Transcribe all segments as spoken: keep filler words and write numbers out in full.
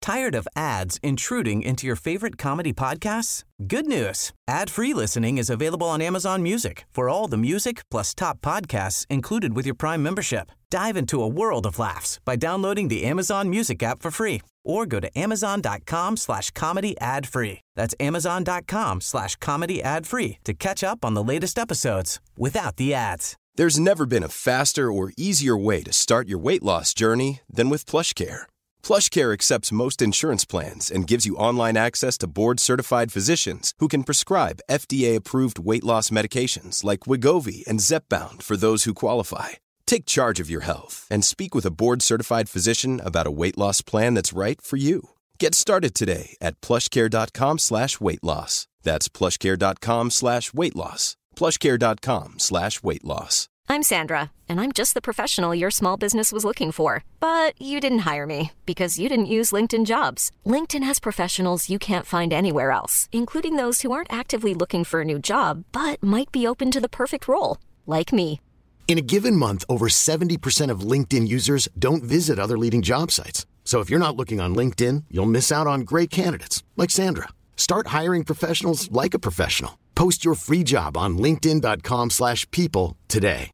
Tired of ads intruding into your favorite comedy podcasts? Good news. Ad-free listening is available on Amazon Music for all the music plus top podcasts included with your Prime membership. Dive into a world of laughs by downloading the Amazon Music app for free or go to amazon.com slash comedy ad free. That's amazon.com slash comedy ad free to catch up on the latest episodes without the ads. There's never been a faster or easier way to start your weight loss journey than with PlushCare. PlushCare accepts most insurance plans and gives you online access to board-certified physicians who can prescribe F D A-approved weight loss medications like Wegovy and Zepbound for those who qualify. Take charge of your health and speak with a board-certified physician about a weight loss plan that's right for you. Get started today at plushcare.com slash weight loss. That's plushcare.com slash weight loss. plushcare.com slash weight loss. I'm Sandra, and I'm just the professional your small business was looking for. But you didn't hire me because you didn't use LinkedIn Jobs. LinkedIn has professionals you can't find anywhere else, including those who aren't actively looking for a new job, but might be open to the perfect role, like me. In a given month, over seventy percent of LinkedIn users don't visit other leading job sites. So if you're not looking on LinkedIn, you'll miss out on great candidates like Sandra. Start hiring professionals like a professional. Post your free job on linkedin.com slash people today.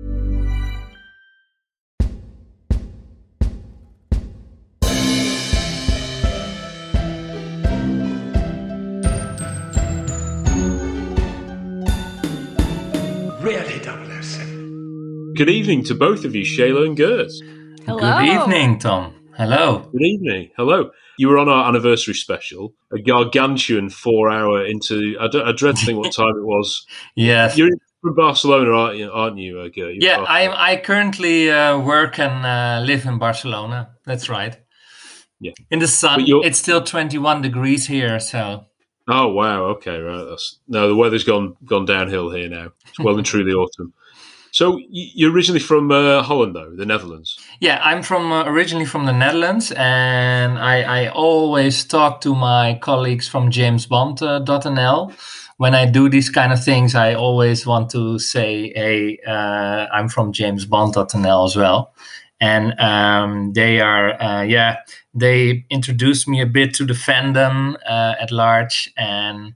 Really double oh seven. Good evening to both of you, Shayla and Gert. Hello. Good evening, Tom. Hello. Good evening. Hello. You were on our anniversary special, a gargantuan four-hour into. I, don't, I dread to think what time it was. Yes. You're from Barcelona, aren't you? Aren't you, uh, Gert? You're yeah, I I currently uh, work and uh, live in Barcelona. That's right. Yeah. In the sun, it's still twenty-one degrees here. So. Oh wow! Okay, right. That's, no, the weather's gone gone downhill here now. It's well and truly autumn. So you're originally from uh, Holland, though, the Netherlands. Yeah, I'm from uh, originally from the Netherlands, and I, I always talk to my colleagues from James Bond dot N L. When I do these kind of things, I always want to say, "Hey, uh, I'm from James Bond dot N L as well." And um, they are, uh, yeah, they introduced me a bit to the fandom uh, at large, and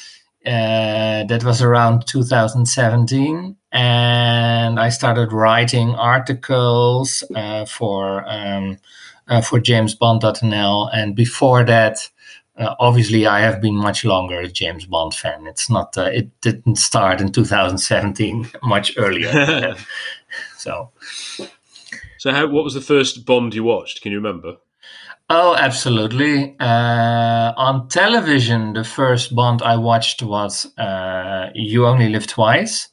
uh, that was around two thousand seventeen. And I started writing articles uh, for um, uh, for James Bond dot N L. And before that, uh, obviously, I have been much longer a James Bond fan. It's not, uh, it didn't start in two thousand seventeen, much earlier. so, so how? What was the first Bond you watched? Can you remember? Oh, absolutely. Uh, on television, the first Bond I watched was uh, You Only Live Twice.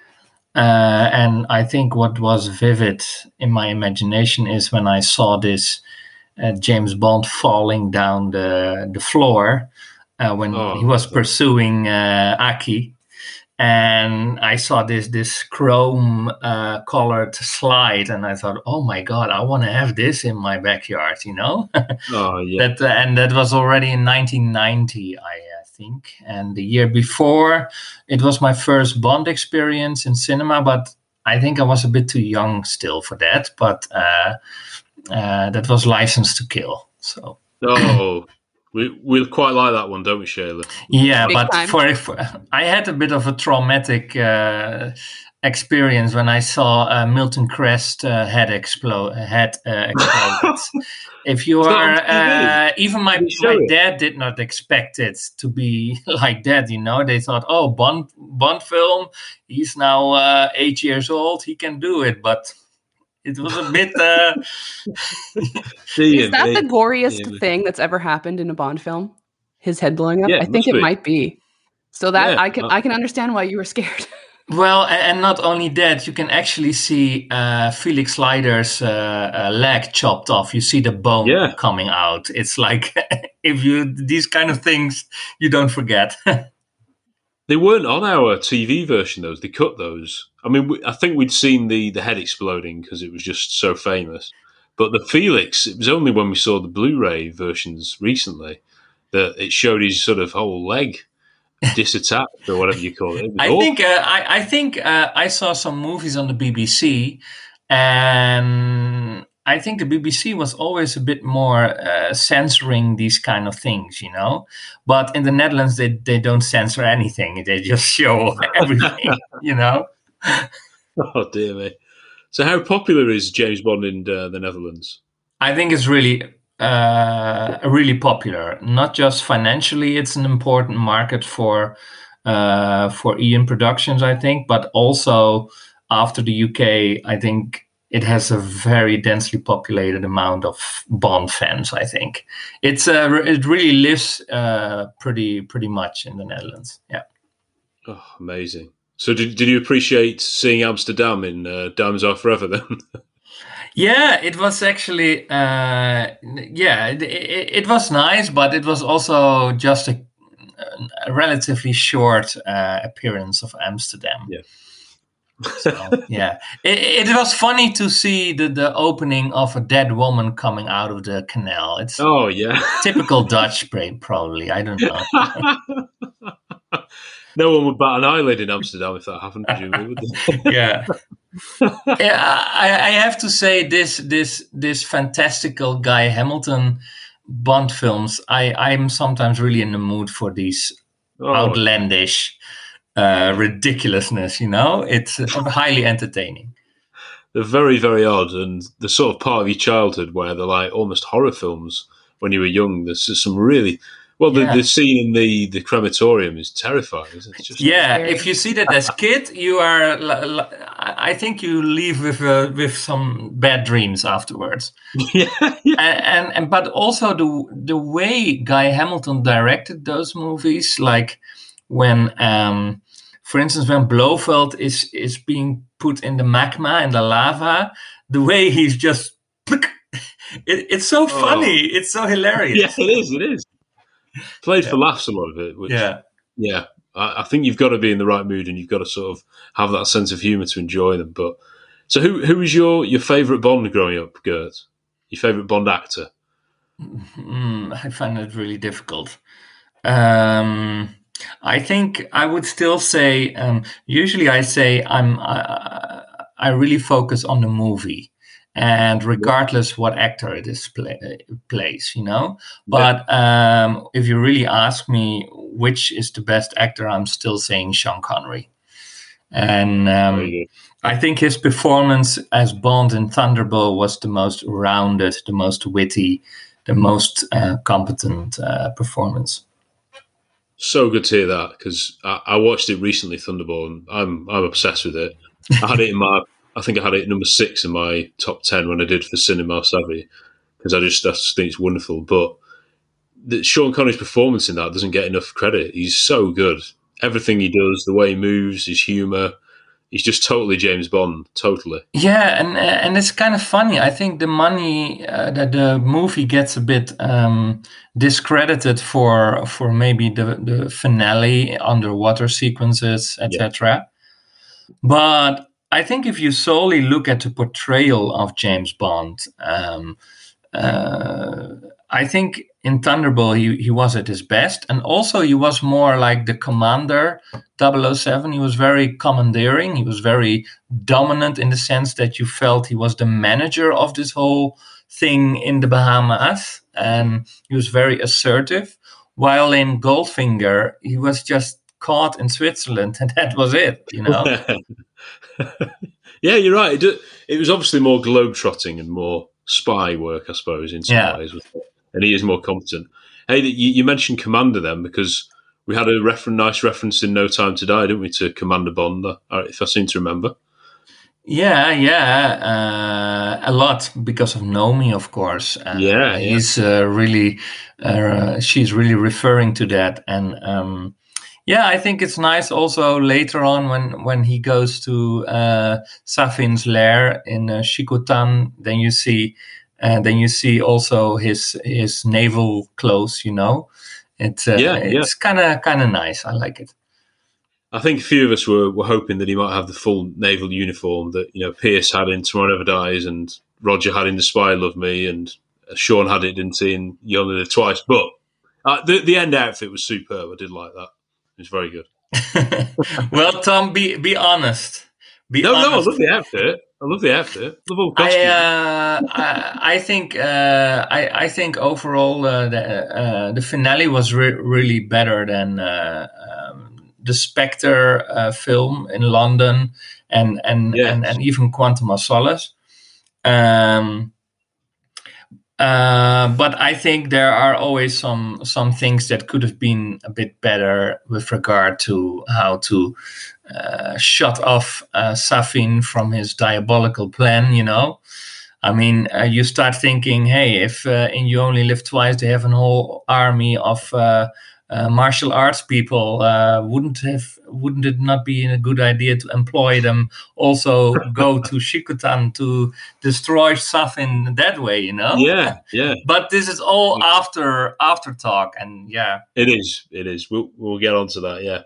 Uh, and I think what was vivid in my imagination is when I saw this uh, James Bond falling down the the floor uh, when oh, he was pursuing uh, Aki, and I saw this this chrome uh, colored slide, and I thought, oh my God, I want to have this in my backyard, you know. Oh yeah. that uh, and that was already in nineteen ninety, I uh, think, and the year before it was my first Bond experience in cinema, but I think I was a bit too young still for that. But uh, uh, that was License to Kill. So oh, we we quite like that one, don't we, Shayla? Yeah, Big but time. for, for I had a bit of a traumatic uh, experience when I saw uh, Milton Crest uh, head explode. Head uh, exploded. If you It's are, not on T V. uh, even my, They show my it. dad did not expect it to be like that. You know, they thought, oh, Bond Bond film. He's now uh, eight years old. He can do it, but it was a bit. Uh, Is that the goriest Ian. thing that's ever happened in a Bond film? His head blowing up? Yeah, I it think must it be. might be. So that Yeah, I can uh, I can understand why you were scared. Well, a- and not only that, you can actually see uh, Felix Leiter's uh, uh, leg chopped off. You see the bone Yeah. coming out. It's like if you these kind of things you don't forget. They weren't on our T V version, those. They cut those. I mean, we, I think we'd seen the, the head exploding because it was just so famous. But the Felix, it was only when we saw the Blu-ray versions recently that it showed his sort of whole leg disattached or whatever you call it. It was I awful. think uh, I, I think uh, I saw some movies on the B B C, and I think the B B C was always a bit more uh, censoring these kind of things, you know. But in the Netherlands, they, they don't censor anything. They just show everything, you know. Oh, dear me. So how popular is James Bond in uh, the Netherlands? I think it's really, uh, really popular. Not just financially, it's an important market for uh, for Eon Productions, I think, but also after the U K, I think it has a very densely populated amount of Bond fans. I think it's uh, it really lives uh, pretty pretty much in the Netherlands. Yeah. Oh, amazing. So did did you appreciate seeing Amsterdam in uh, Diamonds Are Forever then? Yeah, it was actually uh, yeah, it, it, it was nice, but it was also just a, a relatively short uh, appearance of Amsterdam. Yeah. So, yeah, it, it was funny to see the, the opening of a dead woman coming out of the canal. It's oh yeah, typical Dutch, probably. I don't know. No one would bat an eyelid in Amsterdam if that happened, presumably, would they? Yeah. Yeah, I, I have to say this this this fantastical Guy Hamilton Bond films. I I'm sometimes really in the mood for these oh. outlandish. Uh, ridiculousness, you know, it's uh, highly entertaining. They're very, very odd, and the sort of part of your childhood where they're like almost horror films when you were young. There's just some really well, yeah. the, the scene in the, the crematorium is terrifying, isn't it? It's just yeah, scary. If you see that as a kid, you are. I think you leave with uh, with some bad dreams afterwards. yeah, yeah. And, and and but also the the way Guy Hamilton directed those movies, like when. Um, For instance, when Blofeld is, is being put in the magma and the lava, the way he's just, it, it's so funny. Oh. It's so hilarious. Yeah, it is. It is. Played yeah. for laughs, a lot of it. Which, yeah. Yeah. I, I think you've got to be in the right mood and you've got to sort of have that sense of humour to enjoy them. But so who who was your, your favourite Bond growing up, Gert? Your favourite Bond actor? Mm, I find it really difficult. Um... I think I would still say. Um, usually, I say I'm. I, I really focus on the movie, and regardless what actor it is play, plays, you know. But um, if you really ask me which is the best actor, I'm still saying Sean Connery, and um, I think his performance as Bond in Thunderball was the most rounded, the most witty, the most uh, competent uh, performance. So good to hear that, because I, I watched it recently, Thunderball, and I'm I'm obsessed with it. I had it in my, I think I had it at number six in my top ten when I did for Cinema Savvy, because I just, I just think it's wonderful. But the, Sean Connery's performance in that doesn't get enough credit. He's so good. Everything he does, the way he moves, his humour, he's just totally James Bond, totally. Yeah, and and it's kind of funny. I think the money uh, that the movie gets a bit um, discredited for for maybe the, the finale, underwater sequences, et cetera. Yeah. But I think if you solely look at the portrayal of James Bond, um, uh, I think in Thunderball he, he was at his best. And also he was more like the commander, double oh seven. He was very commandeering. He was very dominant in the sense that you felt he was the manager of this whole thing in the Bahamas. And he was very assertive. While in Goldfinger, he was just caught in Switzerland and that was it, you know? Yeah, you're right. It, it was obviously more globetrotting and more spy work, I suppose, in some yeah. ways. And he is more competent. Hey, you, you mentioned Commander then, because we had a refer- nice reference in No Time to Die, didn't we, to Commander Bond, if I seem to remember. Yeah, yeah, uh, a lot because of Nomi, of course. Uh, yeah, yeah. He's uh, really, uh, she's really referring to that. And um, yeah, I think it's nice also later on when, when he goes to uh, Safin's lair in uh, Shikotan, then you see And then you see also his his naval clothes, you know. It's uh, yeah, it's yeah. kind of kind of nice. I like it. I think a few of us were, were hoping that he might have the full naval uniform that, you know, Pierce had in Tomorrow Never Dies and Roger had in The Spy Loved Me and Sean had it, didn't he, in You Only Live Twice. But uh, the the end outfit was superb. I did like that. It was very good. Well, Tom, be be honest. Be no, honest. no, I love the outfit. I love the outfit. I love all the I, costumes. uh, I I think uh, I I think overall uh, the uh, the finale was re- really better than uh, um, the Spectre uh, film in London and and, Yes. and and even Quantum of Solace. Um, uh, but I think there are always some some things that could have been a bit better with regard to how to uh, shut off uh, Safin from his diabolical plan, you know. I mean, uh, you start thinking, hey, if uh, in You Only Live Twice they have a whole army of uh, uh, martial arts people, uh, wouldn't have wouldn't it not be a good idea to employ them also go to Shikutan to destroy Safin that way, you know? Yeah, yeah. But this is all after after talk, and yeah, it is. It is. We'll we'll get on to that. Yeah.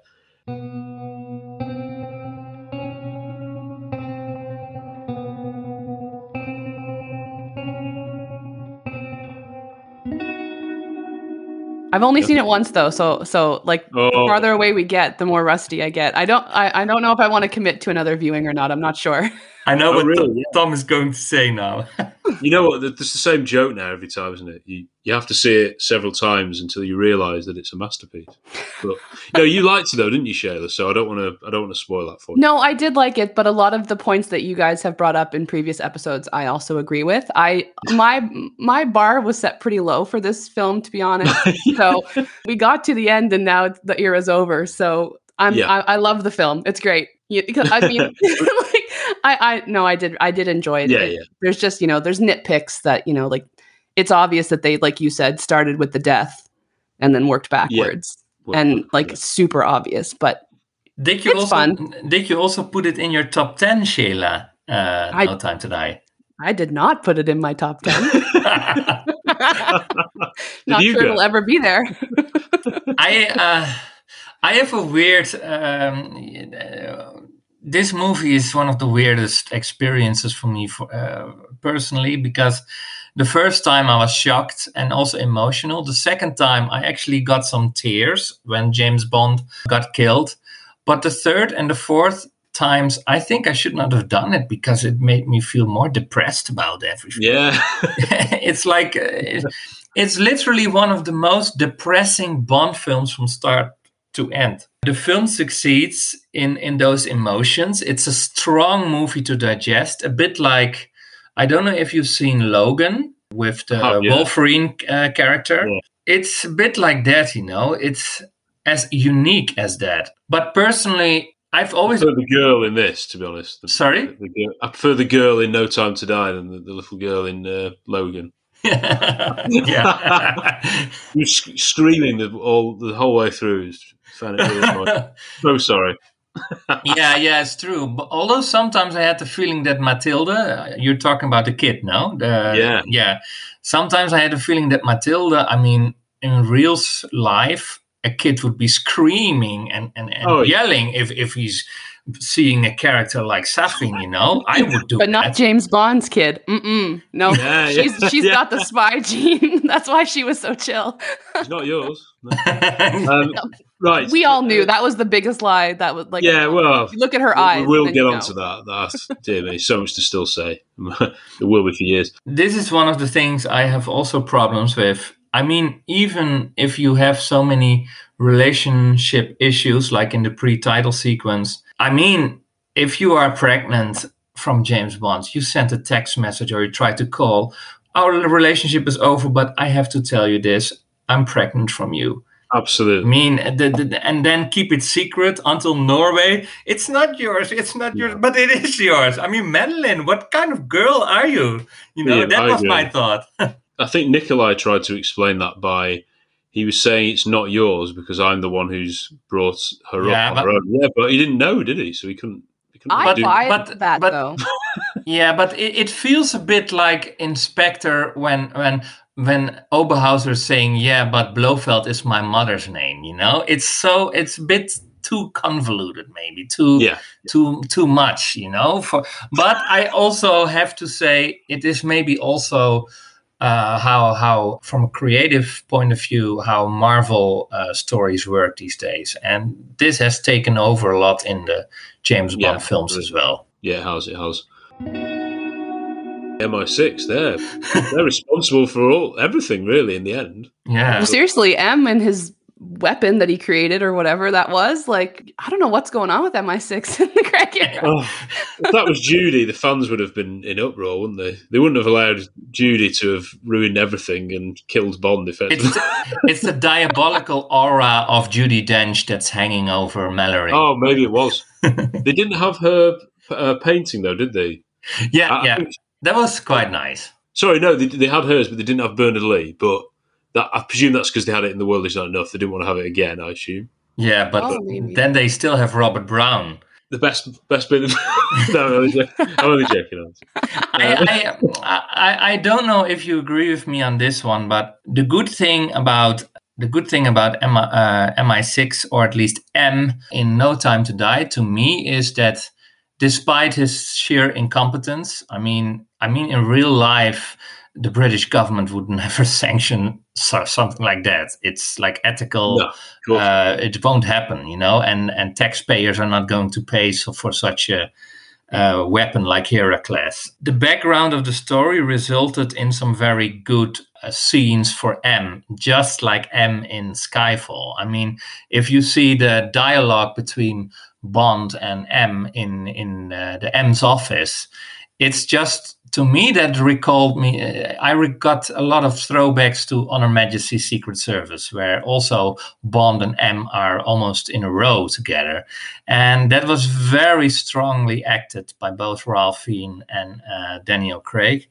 I've only seen it once though, so so like Oh. the farther away we get, the more rusty I get. I don't I, I don't know if I want to commit to another viewing or not. I'm not sure. I know Oh, what really? Tom, Yeah. Tom is going to say now. You know what? There's the same joke now every time, isn't it? You you have to see it several times until you realise that it's a masterpiece. But you know, you liked it though, didn't you, Shayla? So I don't want to I don't want to spoil that for you. No, I did like it, but a lot of the points that you guys have brought up in previous episodes, I also agree with. I my my bar was set pretty low for this film, to be honest. So we got to the end, and now the era's over. So I'm Yeah. I, I love the film. It's great. You, because, I mean, like I I no, I did I did enjoy it. Yeah, It- yeah. There's just you know there's nitpicks that you know like it's obvious that they, like you said, started with the death and then worked backwards, Well, and like yeah. super obvious, but. Did you It's also fun. did you also put it in your top ten, Shayla? Uh, I- no Time to Die. I did not put it in my top ten. Not you sure go? it'll ever be there. I uh, I have a weird. Um, uh, this movie is one of the weirdest experiences for me, for, uh, personally, because the first time I was shocked and also emotional. The second time I actually got some tears when James Bond got killed. But the third and the fourth times, I think I should not have done it because it made me feel more depressed about everything. Yeah. It's like uh, it's literally one of the most depressing Bond films from start to end. The film succeeds in in those emotions. It's a strong movie to digest, a bit like, I don't know if you've seen Logan with the Oh, yeah. Wolverine uh, character. Yeah. It's a bit like that, you know. It's as unique as that. But personally, I've I always prefer the girl in this, to be honest. The- Sorry? the girl- I prefer the girl in No Time to Die than the, the little girl in uh, Logan. yeah. You were sc- screaming the, all the whole way through. It's- Found it really annoying. So sorry. yeah, yeah, it's true. But although sometimes I had the feeling that Matilda, uh, you're talking about the kid, no? The, Yeah. Yeah. Sometimes I had the feeling that Matilda, I mean, in real s- life, a kid would be screaming and, and, and Oh, yeah. yelling if, if he's seeing a character like Safin, you know? I would do But not that. James Bond's kid. Mm-mm. No, Yeah, she's yeah, she's yeah. got the spy gene. That's why she was so chill. It's not yours. No. Um, right. We all knew that was the biggest lie. That was like, Yeah, well, you look at her we- eyes. we will and then get you on know. to that. That's, dear me, so much to still say. There will be for years. This is one of the things I have also problems with. I mean, even if you have so many relationship issues, like in the pre-title sequence, I mean, if you are pregnant from James Bond, you send a text message or you try to call, our relationship is over, but I have to tell you this, I'm pregnant from you. I Absolutely. mean, the, the, and then keep it secret until Norway. It's not yours. It's not yours, but it is yours. I mean, Madeline, what kind of girl are you? You know, Yeah, that I was agree. my thought. I think Nikolai tried to explain that by he was saying it's not yours because I'm the one who's brought her Yeah, up on but- her own. Yeah, but he didn't know, did he? So he couldn't. He couldn't I do buy but- that but- though. Yeah, but it, it feels a bit like Inspector when when when Oberhauser is saying, "Yeah, but Blofeld is my mother's name." You know, it's so it's a bit too convoluted, maybe too Yeah. too too much. You know, for but I also have to say it is maybe also. Uh, how how from a creative point of view how Marvel uh, stories work these days, and this has taken over a lot in the James Bond Yeah, films as well. Yeah, it has. It has. M I six, they're, they're responsible for all everything, really, in the end. Yeah. Well, seriously, M and his weapon that he created or whatever that was, like, I don't know what's going on with M I six in the Craig era. Oh, if that was Judy, the fans would have been in uproar, wouldn't they? They wouldn't have allowed Judy to have ruined everything and killed Bond, effectively. It's, it's the diabolical aura of Judi Dench that's hanging over Mallory. Oh, maybe it was. They didn't have her uh, painting, though, did they? Yeah, I, yeah. I think, that was quite nice. Sorry, no, they, they had hers, but they didn't have Bernard Lee. But that, I presume that's because they had it in The World Is Not Enough. They didn't want to have it again, I assume. Yeah, but Oh, then they still have Robert Brown. The best best bit of... no, I'm only joking. I'm only joking. I, I, I, I don't know if you agree with me on this one, but the good thing about the good thing about M I, uh, M I six, or at least M in No Time to Die, to me, is that despite his sheer incompetence, I mean, I mean, in real life, the British government would never sanction so, something like that. It's like ethical. No, uh, it won't happen, you know, and, and taxpayers are not going to pay so, for such a uh, weapon like Heracles. The background of the story resulted in some very good uh, scenes for M, just like M in Skyfall. I mean, if you see the dialogue between Bond and M in, in uh, the M's office, it's just, to me, that recalled me. Uh, I re- got a lot of throwbacks to On Her Majesty's Secret Service, where also Bond and M are almost in a row together. And that was very strongly acted by both Ralph Fiennes and uh, Daniel Craig.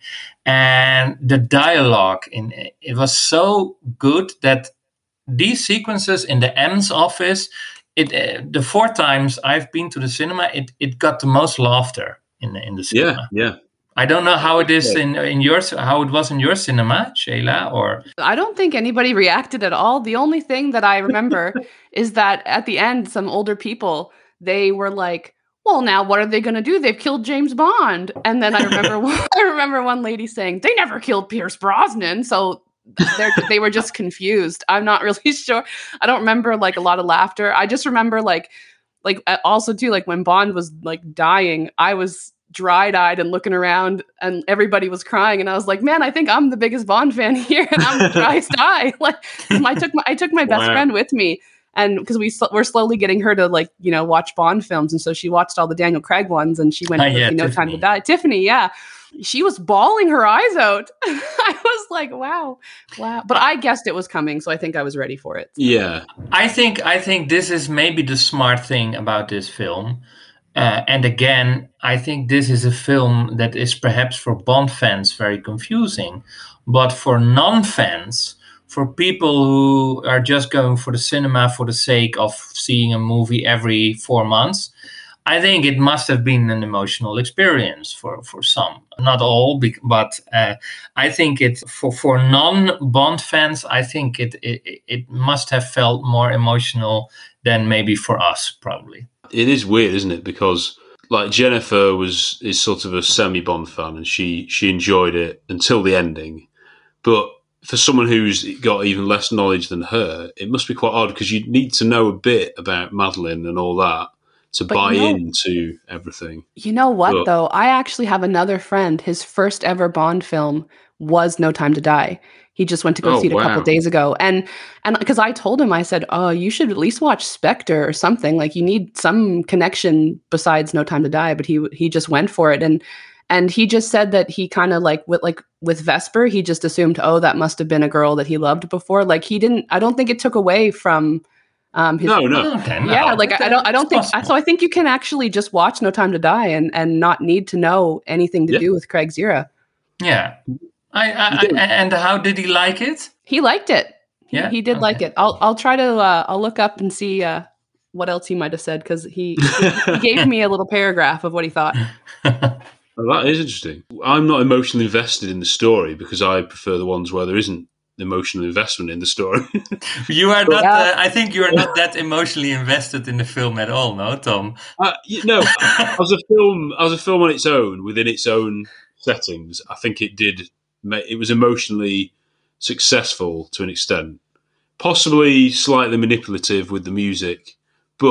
And the dialogue, in it was so good that these sequences in the M's office, it uh, the four times I've been to the cinema, it, it got the most laughter in the, in the cinema. Yeah, yeah. I don't know how it is in in yours, how it was in your cinema, Shayla, or I don't think anybody reacted at all. The only thing that I remember is that at the end, some older people, they were like, well, now what are they going to do? They've killed James Bond. And then I remember I remember one lady saying, they never killed Pierce Brosnan. So they were just confused. I'm not really sure. I don't remember like a lot of laughter. I just remember like, like also too, like when Bond was like dying, I was dry-eyed and looking around and everybody was crying and I was like, man, I think I'm the biggest Bond fan here and I'm the driest eye. Like I took my I took my best wow. friend with me, and because we we're slowly getting her to like, you know, watch Bond films, and so she watched all the Daniel Craig ones and she went uh, to yeah, No Tiffany. Time to Die. Tiffany, yeah. She was bawling her eyes out. I was like, wow, wow. But I guessed it was coming, so I think I was ready for it. Yeah. I think I think this is maybe the smart thing about this film. Uh, and again, I think this is a film that is perhaps for Bond fans very confusing, but for non-fans, for people who are just going for the cinema for the sake of seeing a movie every four months, I think it must have been an emotional experience for, for some. Not all, but uh, I think it for, for non-Bond fans, I think it, it it must have felt more emotional than maybe for us, probably. It is weird, isn't it? Because like Jennifer was is sort of a semi-Bond fan, and she she enjoyed it until the ending. But for someone who's got even less knowledge than her, it must be quite odd because you need to know a bit about Madeleine and all that to but buy you know, into everything. You know what, but, though? I actually have another friend. His first ever Bond film was No Time to Die. He just went to go oh, see it a wow. couple days ago. And and because I told him, I said, oh, you should at least watch Spectre or something. Like you need some connection besides No Time to Die. But he he just went for it. And and he just said that he kind of like with like with Vesper, he just assumed, oh, that must have been a girl that he loved before. Like he didn't, I don't think it took away from um his, no, no. Okay, no. Yeah, like I, I don't I don't think possible. so I think you can actually just watch No Time to Die and, and not need to know anything to yeah. do with Craig's era. Yeah. I, I, I and how did he like it? He liked it. He, yeah, he did okay. like it. I'll I'll try to uh, I'll look up and see uh, what else he might have said because he, he he gave me a little paragraph of what he thought. Well, that is interesting. I'm not emotionally invested in the story because I prefer the ones where there isn't emotional investment in the story. You are not. Uh, I think you are not that emotionally invested in the film at all, no, Tom? Uh, you no, as a film, as a film on its own, within its own settings, I think it did. It was emotionally successful to an extent, possibly slightly manipulative with the music, but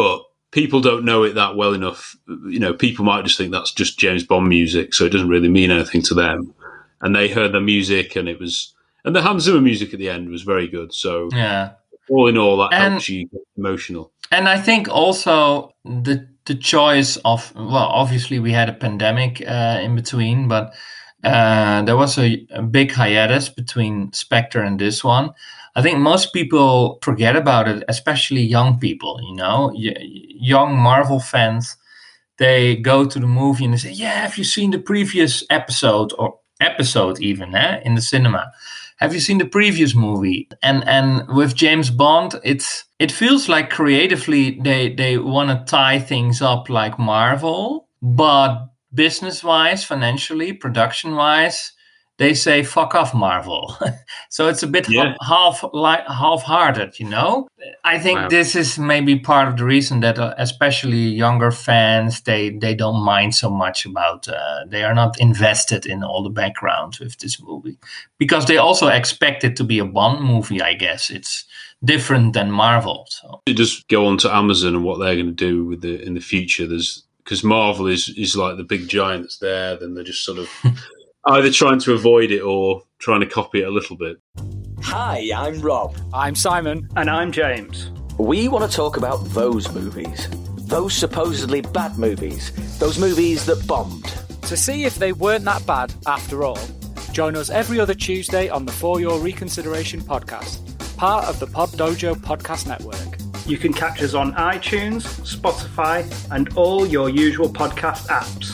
people don't know it that well enough. You know, people might just think that's just James Bond music, so it doesn't really mean anything to them. And they heard the music, and it was, and the Hans Zimmer music at the end was very good. So yeah, all in all, that and, helps you get emotional. And I think also the the choice of, well, obviously we had a pandemic uh, in between, but uh, there was a, a big hiatus between Spectre and this one. I think most people forget about it, especially young people, you know, y- young Marvel fans. They go to the movie and they say, yeah, have you seen the previous episode or episode even eh, in the cinema? Have you seen the previous movie? And and with James Bond, it's it feels like creatively they, they want to tie things up like Marvel, but business-wise, financially, production-wise, they say fuck off Marvel. So it's a bit yeah. half like half-hearted, you know. I think wow. this is maybe part of the reason that uh, especially younger fans, they they don't mind so much about. Uh, they are not invested in all the background with this movie because they also expect it to be a Bond movie. I guess it's different than Marvel. So you just go on to Amazon and what they're going to do with the in the future. There's because Marvel is is like the big giant that's there. Then they're just sort of. Either trying to avoid it or trying to copy it a little bit. Hi, I'm Rob. I'm Simon. And I'm James. We want to talk about those movies. Those supposedly bad movies. Those movies that bombed. To see if they weren't that bad after all, join us every other Tuesday on the For Your Reconsideration podcast, part of the Pod Dojo podcast network. You can catch us on iTunes, Spotify, and all your usual podcast apps.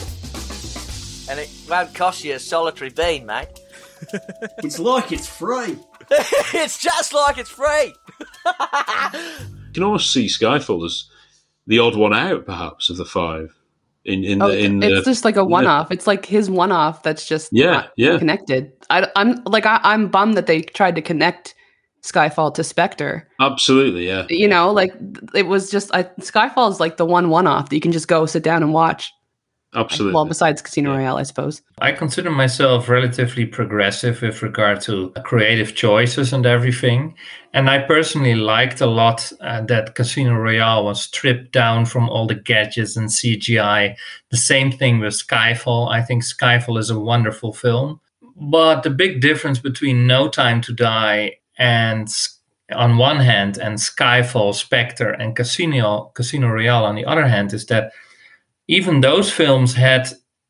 And it won't cost you a solitary bean, mate. It's like it's free. It's just like it's free. You can almost see Skyfall as the odd one out, perhaps, of the five. In in oh, the in it's the, just like a one-off. It's like his one-off that's just yeah not yeah connected. I, I'm like I, I'm bummed that they tried to connect Skyfall to Spectre. Absolutely, yeah. You know, like it was just I, Skyfall is like the one one-off that you can just go sit down and watch. Absolutely. Well, besides Casino yeah. Royale, I suppose. I consider myself relatively progressive with regard to creative choices and everything. And I personally liked a lot uh, that Casino Royale was stripped down from all the gadgets and C G I. The same thing with Skyfall. I think Skyfall is a wonderful film. But the big difference between No Time to Die and on one hand and Skyfall, Spectre and Casino, Casino Royale on the other hand is that even those films had,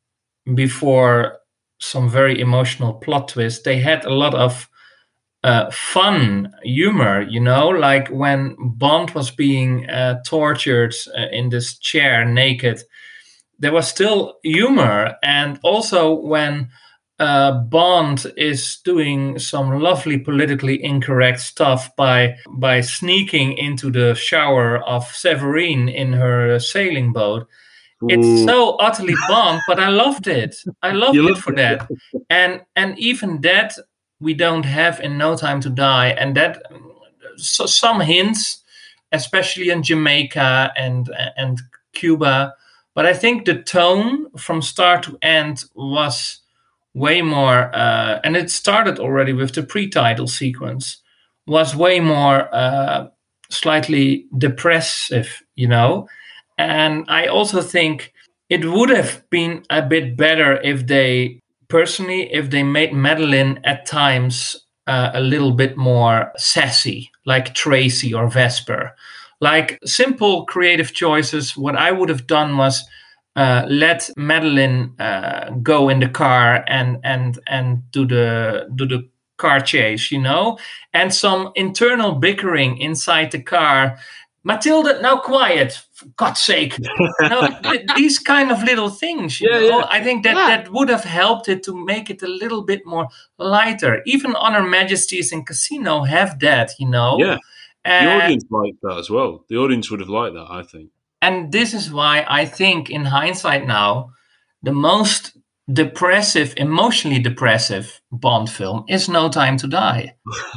before some very emotional plot twists, they had a lot of uh, fun humor, you know, like when Bond was being uh, tortured uh, in this chair naked, there was still humor. And also when uh, Bond is doing some lovely politically incorrect stuff by by sneaking into the shower of Severine in her sailing boat, it's Ooh. so utterly Bond, but I loved it. I loved You it loved for it. that. And and even that we don't have in No Time to Die. And that so some hints, especially in Jamaica and and Cuba. But I think the tone from start to end was way more, uh, and it started already with the pre-title sequence, was way more uh, slightly depressive, you know. And I also think it would have been a bit better if they, personally, if they made Madeline at times uh, a little bit more sassy, like Tracy or Vesper. Like simple creative choices. What I would have done was uh, let Madeline uh, go in the car and and and do the do the car chase, you know, and some internal bickering inside the car. Matilda, now quiet, for God's sake. No, th- these kind of little things, you Yeah, know, yeah. I think that, Yeah. that would have helped it to make it a little bit more lighter. Even Honor Majesties and Casino have that, you know. Yeah. The And, audience liked that as well. The audience would have liked that, I think. and this is why I think, in hindsight now, the most depressive, emotionally depressive Bond film is No Time to Die.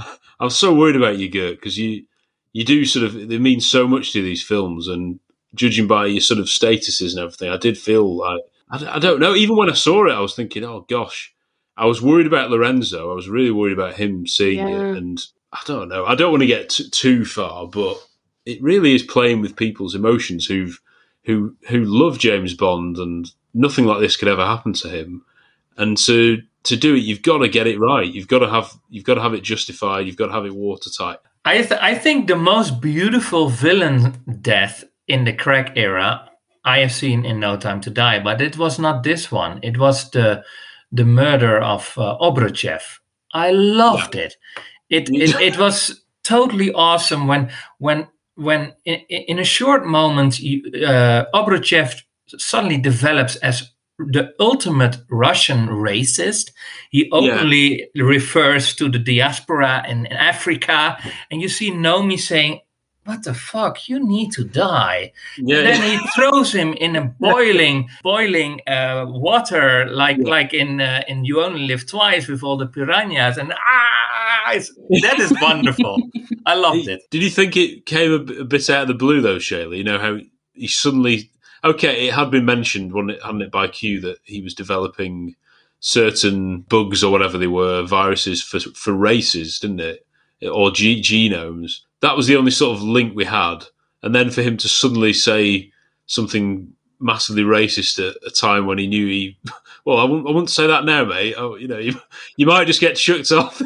I was so worried about you, Gert, because you you do sort of, they mean so much to these films, and judging by your sort of statuses and everything, I did feel like, I, d- I don't know, even when I saw it, I was thinking, oh gosh, I was worried about Lorenzo. I was really worried about him seeing Yeah. it, and I don't know, I don't want to get t- too far, but it really is playing with people's emotions who've who who love James Bond, and nothing like this could ever happen to him. And to to do it, you've got to get it right. You've got to have you've got to have it justified. You've got to have it watertight. I th- I think the most beautiful villain death in the Craig era I have seen in No Time to Die, but it was not this one. It was the the murder of uh, Obruchev. I loved yeah. it. It, it it was totally awesome when when when in, in a short moment you, uh, Obruchev suddenly develops as the ultimate Russian racist. He openly yeah. refers to the diaspora in, in Africa, and you see Nomi saying, "What the fuck? You need to die." Yeah. And then he throws him in a boiling, boiling uh, water, like yeah. like in uh, in You Only Live Twice with all the piranhas, and ah, it's, that is wonderful. I loved it. Did you think it came a, a bit out of the blue though, Shayla? You know how he suddenly. Okay, it had been mentioned, wasn't it, hadn't it, by Q, that he was developing certain bugs or whatever they were, viruses for for races, didn't it? Or g- genomes. That was the only sort of link we had. And then for him to suddenly say something massively racist at a time when he knew he... Well, I wouldn't, I wouldn't say that now, mate. Oh, you know, you, you might just get shucked off.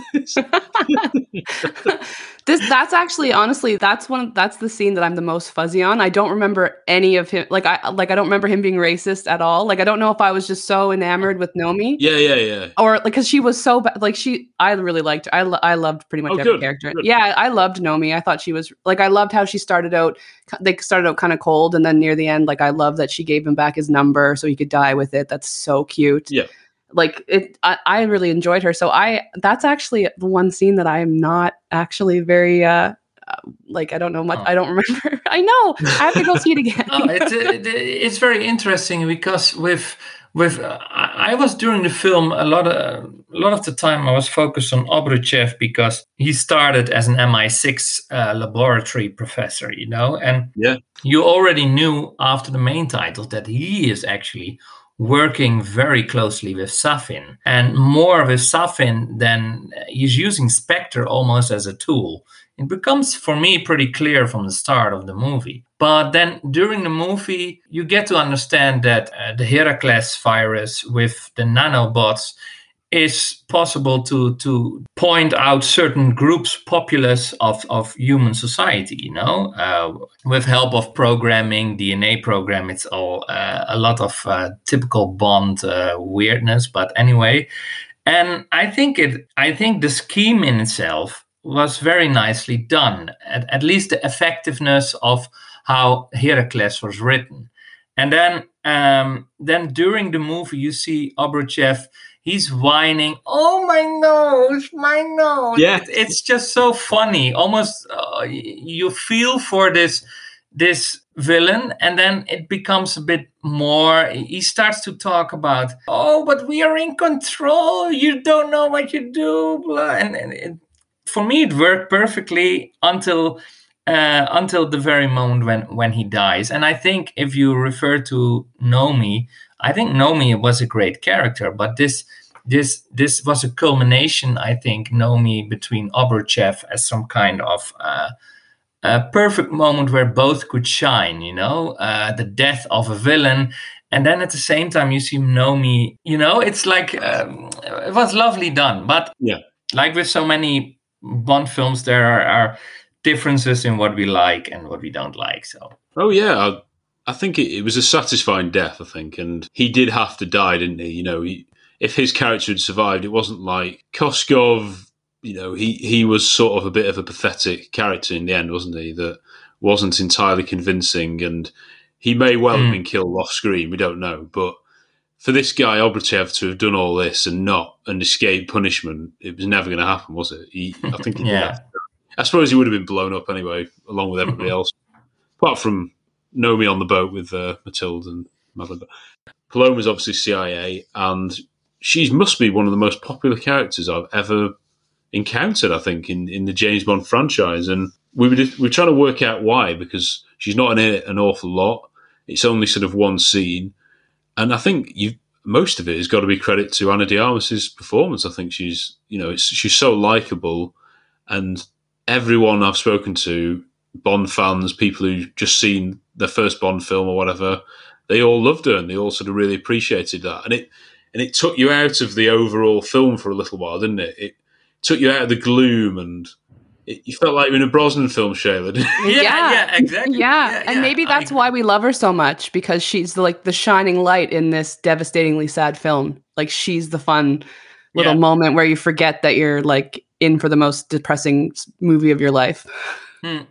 This that's actually honestly that's one that's the scene that I'm the most fuzzy on. I don't remember any of him like I like I don't remember him being racist at all. Like I don't know if I was just so enamored with Nomi. Yeah, yeah, yeah. Or like because she was so ba- like she I really liked her. I lo- I loved pretty much oh, every good, character. Good. Yeah, I loved Nomi. I thought she was like I loved how she started out. They started out kind of cold, and then near the end, like I love that she gave him back his number so he could die with it. That's so cute. Yeah. Like it, I, I really enjoyed her. So I, that's actually the one scene that I am not actually very, uh, uh like I don't know much. Oh. I don't remember. I know. I have to go see it again. oh, it's it, it's very interesting because with with uh, I was during the film a lot of a lot of the time I was focused on Obruchev because he started as an M I six uh, laboratory professor, you know, and yeah, you already knew after the main titles that he is actually working very closely with Safin, and more with Safin than he's using Spectre almost as a tool. It becomes, for me, pretty clear from the start of the movie. But then during the movie, you get to understand that uh, the Heracles virus with the nanobots is possible to to point out certain groups, populace of, of human society, you know, uh, with help of programming, D N A program. It's all uh, a lot of uh, typical Bond uh, weirdness, but anyway. And I think it. I think the scheme in itself was very nicely done. At, at least the effectiveness of how Heracles was written, and then um, then during the movie, you see Obruchev. He's whining, "Oh, my nose, my nose." Yeah. It, it's just so funny. Almost uh, you feel for this this villain, and then it becomes a bit more. He starts to talk about, "Oh, but we are in control. You don't know what you do." Blah. And, and it, for me, it worked perfectly until uh, until the very moment when, when he dies. And I think if you refer to Nomi, I think Nomi was a great character, but this this this was a culmination, I think, Nomi between Obruchev as some kind of uh, a perfect moment where both could shine, you know, uh, the death of a villain. And then at the same time, you see Nomi, you know, it's like, um, it was lovely done. But yeah, like with so many Bond films, there are, are differences in what we like and what we don't like. So, oh, yeah. I- I think it, it was a satisfying death, I think, and he did have to die, didn't he? You know, he, if his character had survived, it wasn't like Koskov, you know, he, he was sort of a bit of a pathetic character in the end, wasn't he? That wasn't entirely convincing, and he may well mm. have been killed off screen, we don't know. But for this guy, Obruchev, to have done all this and not and escape punishment, it was never going to happen, was it? He, I think he yeah. did. I suppose he would have been blown up anyway, along with everybody else, apart from Nomi on the boat with uh, Matilda and Madeline. Paloma's obviously C I A, and she must be one of the most popular characters I've ever encountered, I think, in, in the James Bond franchise. And we were, just, we were trying to work out why, because she's not in it an awful lot. It's only sort of one scene. And I think you've, most of it has got to be credit to Ana de Armas's performance. I think she's, you know, it's, she's so likeable, and everyone I've spoken to Bond fans, people who just seen their first Bond film or whatever, they all loved her and they all sort of really appreciated that. And it and it took you out of the overall film for a little while, didn't it? It took you out of the gloom and it, you felt like you were in a Brosnan film, Shayla. yeah, yeah, yeah, exactly. Yeah, yeah and yeah. maybe that's why we love her so much, because she's the, like the shining light in this devastatingly sad film. Like she's the fun little Yeah. moment where you forget that you're like in for the most depressing s- movie of your life. Hmm.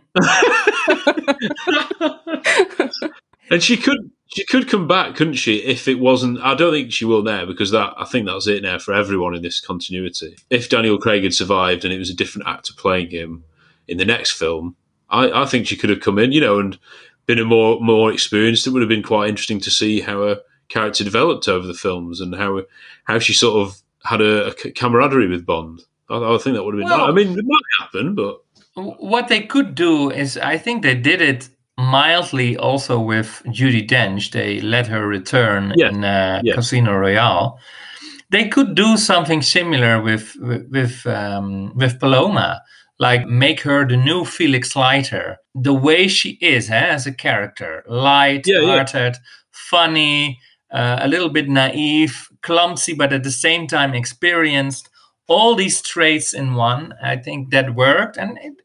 And she could she could come back, couldn't she, if it wasn't... I don't think she will now, because that I think that's it now for everyone in this continuity. If Daniel Craig had survived and it was a different actor playing him in the next film, I, I think she could have come in, you know, and been a more more experienced. It would have been quite interesting to see how her character developed over the films and how how she sort of had a, a camaraderie with Bond. I, I think that would have been... Well- I mean, it might happen, but... What they could do is, I think they did it mildly also with Judi Dench. They let her return Yeah. in uh, Yeah. Casino Royale. They could do something similar with with with, um, with Paloma, like make her the new Felix Leiter. The way she is eh, as a character, light-hearted, funny, uh, a little bit naive, clumsy, but at the same time experienced. All these traits in one, I think that worked, and it,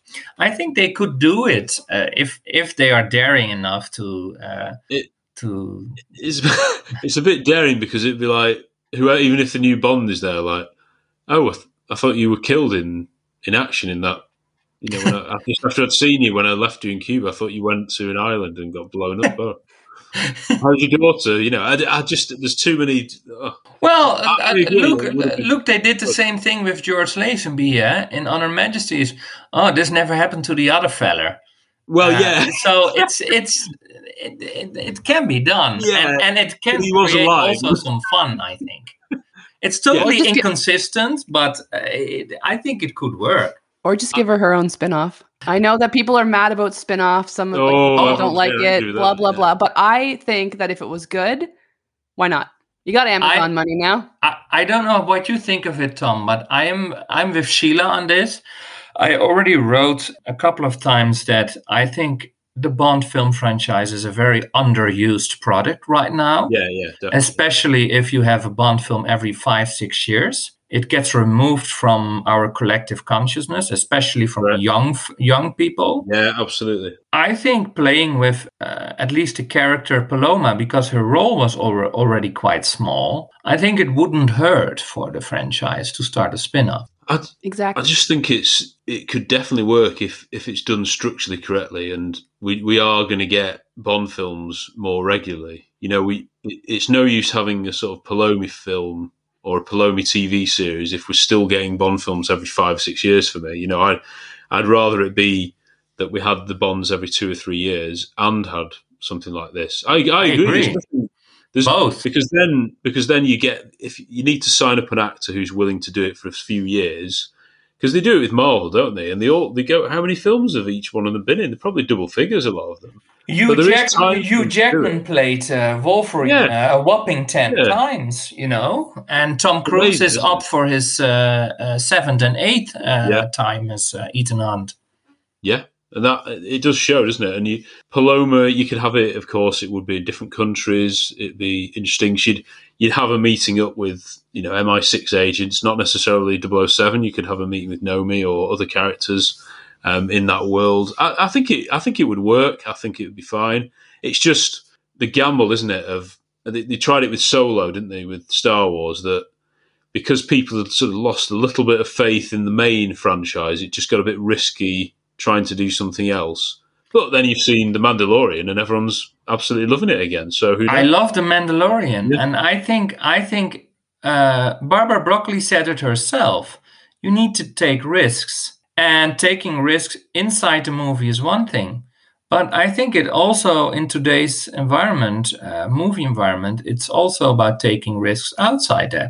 I think they could do it uh, if if they are daring enough to uh, It- to. It's it's a bit daring because it'd be like, who even if the new Bond is there, like, oh, I, th- I thought you were killed in, in action in that. You know, when I, just after I'd seen you when I left you in Cuba, I thought you went to an island and got blown up. Oh. How's your daughter? You know, I, I just there's too many. Oh. Well, I uh, agree, look, it would have been- look, they did the same thing with George Lazenby yeah, in Honor Majesties. Oh, this never happened to the other fella. Well, Uh, yeah, So it's it's it, it, it can be done, Yeah, and, and it can he was create alive. also some fun. I think it's totally Or just get- inconsistent, but uh, it, I think it could work. Or just give her her own spin-off. I know that people are mad about spin-offs. Some like, Oh, people I don't like don't it, do that, blah, blah, yeah. blah. But I think that if it was good, why not? You got Amazon I- money now. I, I don't know what you think of it, Tom, but I am I'm with Sheila on this. I already wrote a couple of times that I think the Bond film franchise is a very underused product right now. yeah, yeah, definitely. Especially if you have a Bond film every five, six years. It gets removed from our collective consciousness, especially from Right. young f- young people. yeah, absolutely. I think playing with uh, at least the character Paloma, because her role was al- already quite small, I think it wouldn't hurt for the franchise to start a spin-off. I, Exactly. I just think it's it could definitely work if, if it's done structurally correctly, and we we are going to get Bond films more regularly. You know, we it, it's no use having a sort of Palomi film or a Palomi T V series if we're still getting Bond films every five six years. For me, you know, I I'd rather it be that we had the Bonds every two or three years and had something like this. I I, I agree. agree. There's nothing- There's, Both. because then because then you get if you need to sign up an actor who's willing to do it for a few years, because they do it with Marvel, don't they? And they all they go. How many films have each one of them been in? They're probably double figures, a lot of them. Hugh, But there is Jack- time for Hugh them to do Jackman it. played uh, Wolverine Yeah. uh, a whopping ten Yeah. times, you know, and Tom Cruise Amazing, is isn't up it? for his uh, uh, seventh and eighth uh, Yeah. time as uh, Ethan Hunt. Yeah, and that it does show, doesn't it? And you, Paloma, you could have it. Of course, it would be in different countries. It'd be interesting. You'd you'd have a meeting up with you know M I six agents, not necessarily double oh seven. You could have a meeting with Nomi or other characters um, in that world. I, I think it. I think it would work. I think it would be fine. It's just the gamble, isn't it? Of they, they tried it with Solo, didn't they? With Star Wars, that because people had sort of lost a little bit of faith in the main franchise, it just got a bit risky trying to do something else. But then you've seen The Mandalorian, and everyone's absolutely loving it again. So who knows? I love The Mandalorian, Yeah. and I think I think uh, Barbara Broccoli said it herself. You need to take risks, and taking risks inside the movie is one thing. But I think it also, in today's environment, uh, movie environment, it's also about taking risks outside that.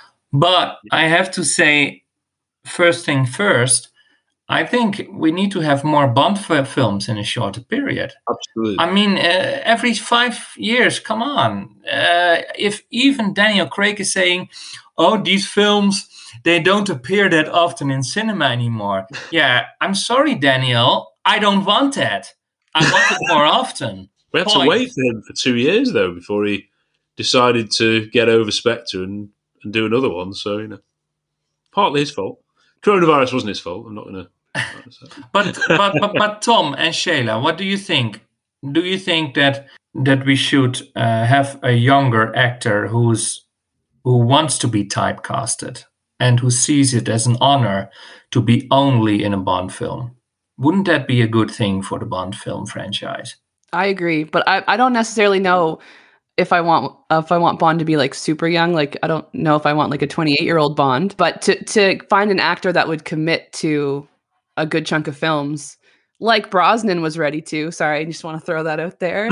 But I have to say, first thing first, I think we need to have more Bond f- films in a shorter period. Absolutely. I mean, uh, every five years, come on. Uh, if even Daniel Craig is saying, oh, these films, they don't appear that often in cinema anymore. Yeah, I'm sorry, Daniel. I don't want that. I want it more often. We had Point. to wait for him for two years, though, before he decided to get over Spectre and, and do another one. So, you know, partly his fault. Coronavirus wasn't his fault. I'm not going to... but, but, but but Tom and Shayla, what do you think? Do you think that that we should uh, have a younger actor who's who wants to be typecasted and who sees it as an honor to be only in a Bond film? Wouldn't that be a good thing for the Bond film franchise? I agree, but I, I don't necessarily know if I want uh, if I want Bond to be like super young. Like I don't know if I want like a twenty-eight year old Bond, but to to find an actor that would commit to a good chunk of films, like Brosnan was ready to. Sorry, I just want to throw that out there.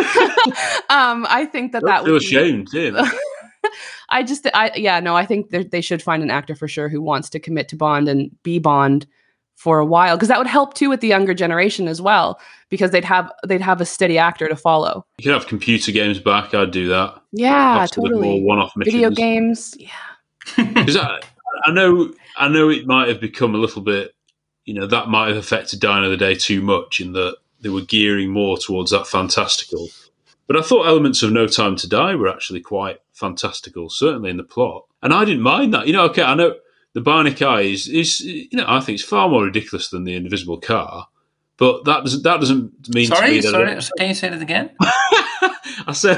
um, I think that Don't that feel would ashamed, be... I just, I yeah, no, I think they should find an actor for sure who wants to commit to Bond and be Bond for a while, because that would help too with the younger generation as well, because they'd have they'd have a steady actor to follow. You could have computer games back. I'd do that. Yeah, have totally. More one-off missions. Video games. Yeah. Because I, I know, I know it might have become a little bit. You know, that might have affected Die Another Day too much in that they were gearing more towards that fantastical. But I thought elements of No Time to Die were actually quite fantastical, certainly in the plot. And I didn't mind that. You know, okay, I know the Bionic Eye is, is you know, I think it's far more ridiculous than the Invisible Car. But that doesn't that doesn't mean sorry, to me that... Sorry, sorry, can you say that again? I said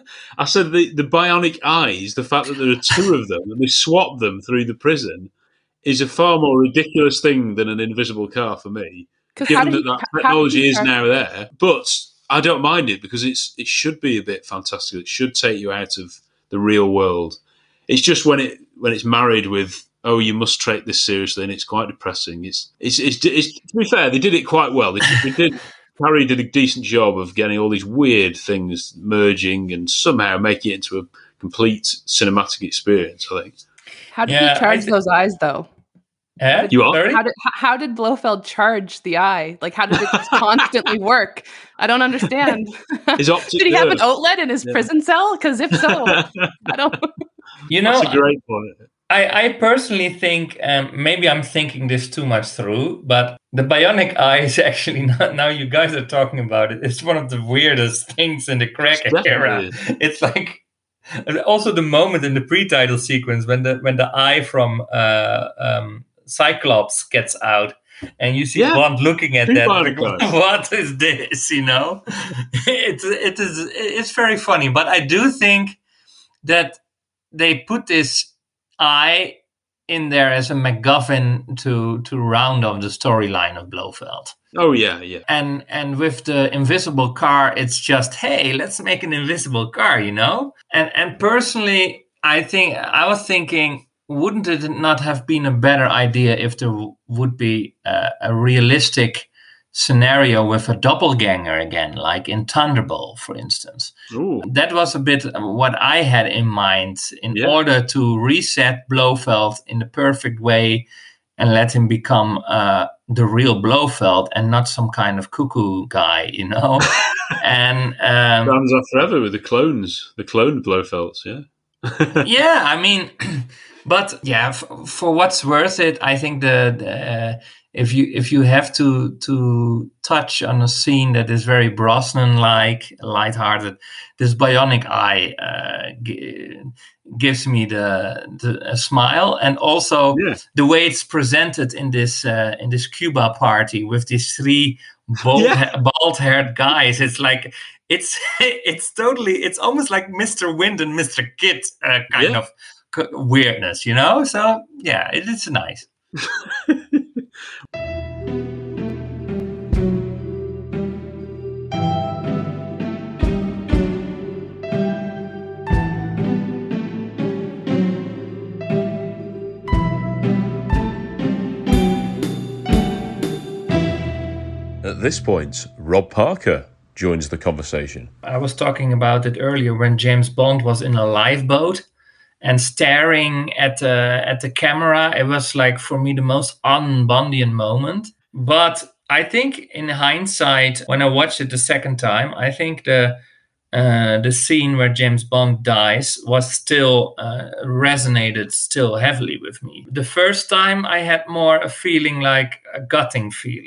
I said the, the Bionic Eyes, the fact that there are two of them and they swap them through the prison, is a far more ridiculous thing than an invisible car for me, given that he, that technology is now there. But I don't mind it because it's it should be a bit fantastical. It should take you out of the real world. It's just when it when it's married with, oh, you must take this seriously, and it's quite depressing. It's it's, it's, it's to be fair, they did it quite well. They, they did. Harry did a decent job of getting all these weird things merging and somehow making it into a complete cinematic experience, I think. How did Yeah, he charge th- those eyes, though? Eh? You are? Sorry? How did h- how did Blofeld charge the eye? Like, how did it just constantly work? I don't understand. His optic Did he have an nerve. outlet in his Yeah. prison cell? Because if so, I don't. You know, That's a great point. I, I personally think, um, maybe I'm thinking this too much through, but the Bionic Eye is actually not, now you guys are talking about it, it's one of the weirdest things in the crack It's era. definitely It's like, also the moment in the pre-title sequence when the when the eye from uh, um, Cyclops gets out, and you see Yeah. Bond looking at Two that, Bionic like, Eyes. what is this? You know, it's it is it's very funny, but I do think that they put this eye in there as a MacGuffin to to round off the storyline of Blofeld. Oh, yeah, yeah. And and with the invisible car, it's just, hey, let's make an invisible car, you know? And and personally, I think I was thinking, wouldn't it not have been a better idea if there w- would be uh, a realistic scenario with a doppelganger again, like in Thunderball, for instance? Ooh. That was a bit what I had in mind in Yeah. order to reset Blofeld in the perfect way and let him become uh, the real Blofeld and not some kind of cuckoo guy, you know? and um, Runs off forever with the clones, the cloned Blofelds, yeah. yeah, I mean, but yeah, f- for what's worth it, I think the, the uh, if you if you have to to touch on a scene that is very Brosnan-like, lighthearted, this Bionic Eye uh, g- gives me the, the a smile, and also Yeah. the way it's presented in this uh, in this Cuba party with these three bald Yeah. bald-haired guys. It's like it's it's totally it's almost like Mister Wind and Mister Kid uh, kind Yeah. of c- weirdness, you know. So yeah, it, it's nice. At this point, Rob Parker joins the conversation. I was talking about it earlier when James Bond was in a lifeboat and staring at the at the camera. It was like, for me, the most un-Bondian moment. But I think in hindsight, when I watched it the second time, I think the uh, the scene where James Bond dies was still uh, resonated still heavily with me. The first time I had more a feeling like a gutting feeling.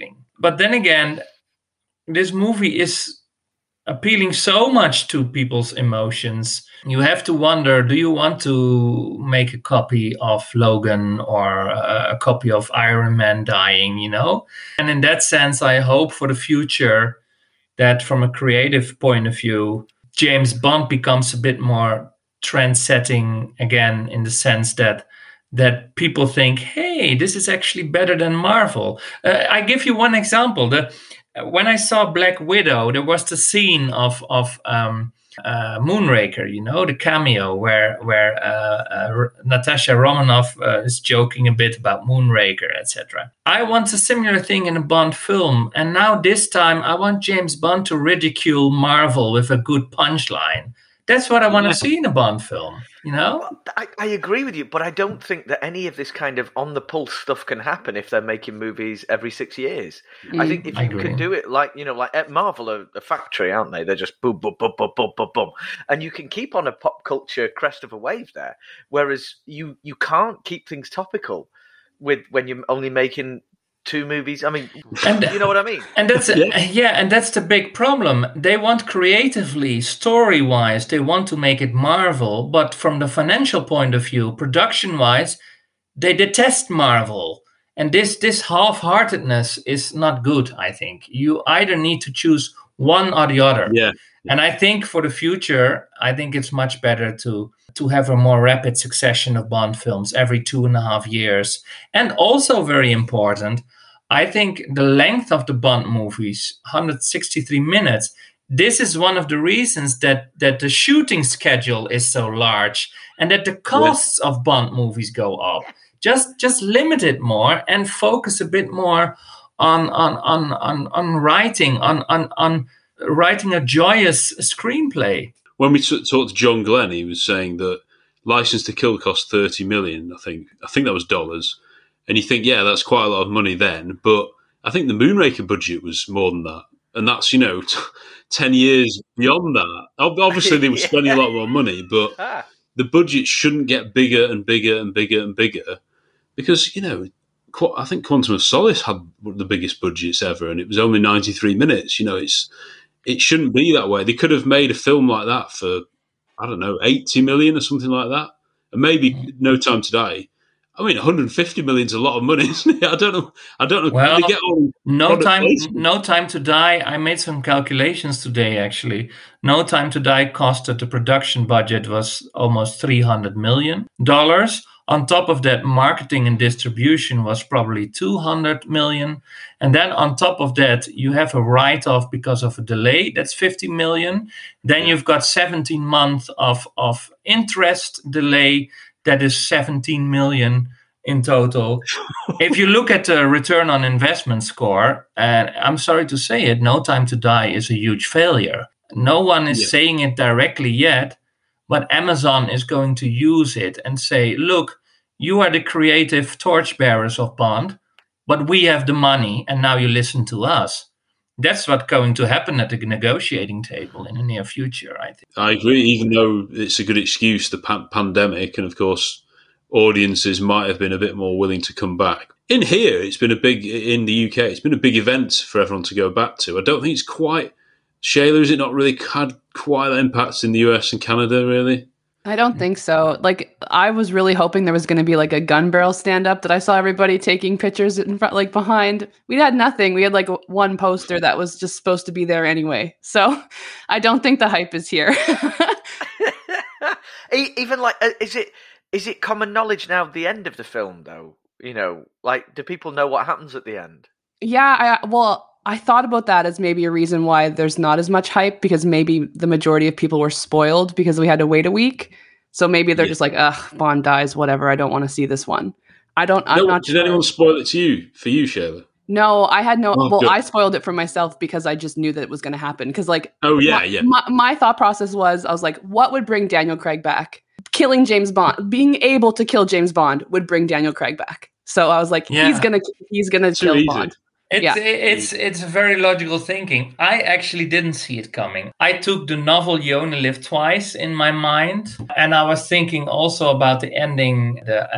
but then again, this movie is appealing so much to people's emotions. You have to wonder, do you want to make a copy of Logan or a, a copy of Iron Man dying, you know? And in that sense, I hope for the future that from a creative point of view, James Bond becomes a bit more trend-setting again, in the sense that that people think, hey, this is actually better than Marvel. Uh, I give you one example. The When I saw Black Widow, there was the scene of of um, uh, Moonraker, you know, the cameo where where uh, uh, Natasha Romanoff uh, is joking a bit about Moonraker, et cetera. I want a similar thing in a Bond film, and now this time I want James Bond to ridicule Marvel with a good punchline. That's what I want to see in a Bond film, you know? I, I agree with you, but I don't think that any of this kind of on-the-pulse stuff can happen if they're making movies every six years. Mm. I think if you can do it like, you know, like at Marvel are a factory, aren't they? They're just boom, boom, boom, boom, boom, boom, boom. And you can keep on a pop culture crest of a wave there, whereas you, you can't keep things topical with when you're only making two movies. I mean, and, you know what I mean? And that's yeah. yeah, and that's the big problem. They want creatively, story-wise, they want to make it Marvel, but from the financial point of view, production-wise, they detest Marvel. And this this half-heartedness is not good, I think. You either need to choose one or the other. Yeah. And I think for the future, I think it's much better to to have a more rapid succession of Bond films every two and a half years. And also very important, I think the length of the Bond movies, one hundred sixty-three minutes, this is one of the reasons that, that the shooting schedule is so large and that the costs yeah. of Bond movies go up. Just just limit it more and focus a bit more on on on on, on writing, on, on on writing a joyous screenplay. When we t- talked to John Glenn, he was saying that License to Kill cost thirty million. I think I think that was dollars. And you think, yeah, that's quite a lot of money then. But I think the Moonraker budget was more than that, and that's you know t- ten years beyond that. Obviously, they were yeah. spending a lot more money, but ah. the budget shouldn't get bigger and bigger and bigger and bigger because you know. I think Quantum of Solace had one of the biggest budgets ever, and it was only ninety-three minutes. You know, it's it shouldn't be that way. They could have made a film like that for, I don't know, eighty million or something like that, and maybe No Time to Die. I mean, one hundred fifty million is a lot of money, isn't it? I don't know. I don't know. Well, they get all no time. Placement. No Time to Die. I made some calculations today. Actually, No Time to Die costed the production budget was almost three hundred million dollars. On top of that, marketing and distribution was probably two hundred million. And then on top of that, you have a write-off because of a delay. That's fifty million. Then you've got seventeen months of, of interest delay. That is seventeen million in total. If you look at the return on investment score, and I'm sorry to say it, No Time to Die is a huge failure. No one is yeah. saying it directly yet. But Amazon is going to use it and say, look, you are the creative torchbearers of Bond, but we have the money and now you listen to us. That's what's going to happen at the negotiating table in the near future, I think. I agree, even though it's a good excuse, the pa- pandemic, and of course, audiences might have been a bit more willing to come back. In here, it's been a big, in the U K, it's been a big event for everyone to go back to. I don't think it's quite... Shayla, has it not really had quite that impact in the U S and Canada, really? I don't think so. Like, I was really hoping there was going to be like a gun barrel stand-up that I saw everybody taking pictures in front, like behind. We had nothing. We had like one poster that was just supposed to be there anyway. So I don't think the hype is here. Even like, is it is it common knowledge now the end of the film, though? You know, like, do people know what happens at the end? Yeah, I, well... I thought about that as maybe a reason why there's not as much hype, because maybe the majority of people were spoiled because we had to wait a week. So maybe they're yeah. just like, ugh, Bond dies, whatever. I don't want to see this one. I don't, I'm no, not did sure. Did anyone spoil it to you, for you, Shayla? No, I had no, oh, well, good. I spoiled it for myself because I just knew that it was going to happen. Because like, oh yeah, my, yeah. My, my thought process was, I was like, what would bring Daniel Craig back? Killing James Bond, being able to kill James Bond would bring Daniel Craig back. So I was like, yeah. he's going to, he's going to kill easy. Bond. It's, yeah. it's it's very logical thinking. I actually didn't see it coming. I took the novel You Only Live Twice in my mind. And I was thinking also about the ending, the uh,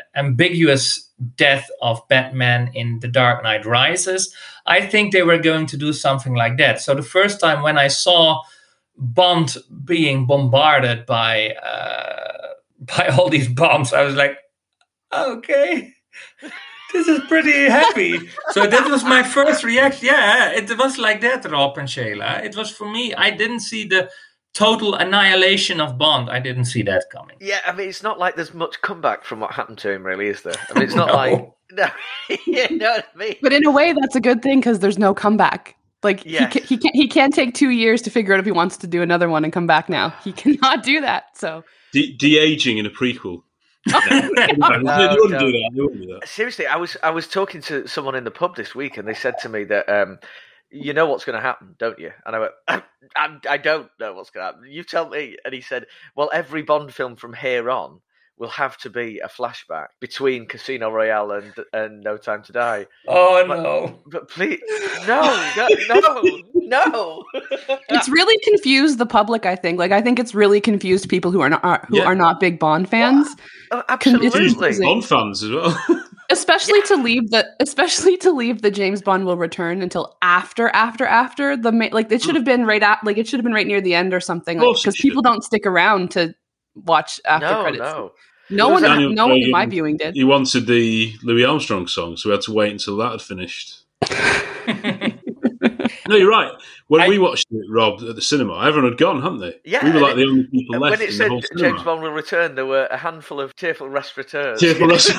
ambiguous death of Batman in The Dark Knight Rises, I think they were going to do something like that. So the first time when I saw Bond being bombarded by uh, by all these bombs, I was like, okay, this is pretty heavy. So that was my first reaction. Yeah, it was like that, Rob and Shayla. It was for me, I didn't see the total annihilation of Bond. I didn't see that coming. Yeah, I mean, it's not like there's much comeback from what happened to him, really, is there? I mean, it's not No. like... No, you know what I mean? But in a way, that's a good thing because there's no comeback. Like Yes. he can, he can't he can't take two years to figure out if he wants to do another one and come back now. He cannot do that. So De- de-aging in a prequel. No, No, they wouldn't no. do that. They wouldn't do that. Seriously, I was I was talking to someone in the pub this week, and they said to me that um, you know what's going to happen, don't you? And I went, I, I, I don't know what's going to happen. You tell me. And he said, well, every Bond film from here on will have to be a flashback between Casino Royale and and No Time to Die. Oh, But- no. But please, no, no, no, no. it's really confused the public. I think. Like I think it's really confused people who are not are, who Yeah. are not big Bond fans. Oh, It's absolutely. confusing. Bond fans as well. Especially to leave the, especially to leave the James Bond will return until after, after, after the ma- like it should have been right at, like it should have been right near the end or something, Of course because it people should. don't stick around to watch after No, credits. no. No It was one, Daniel no one in Craig my and- viewing did. He wanted the Louis Armstrong song, so we had to wait until that had finished. No, you're right. When I- we watched it, Rob, at the cinema, everyone had gone, hadn't they? Yeah, we were and like it- the only people And left when it in said the whole cinema. James Bond will return, there were a handful of tearful restaurateurs. Tearful rest-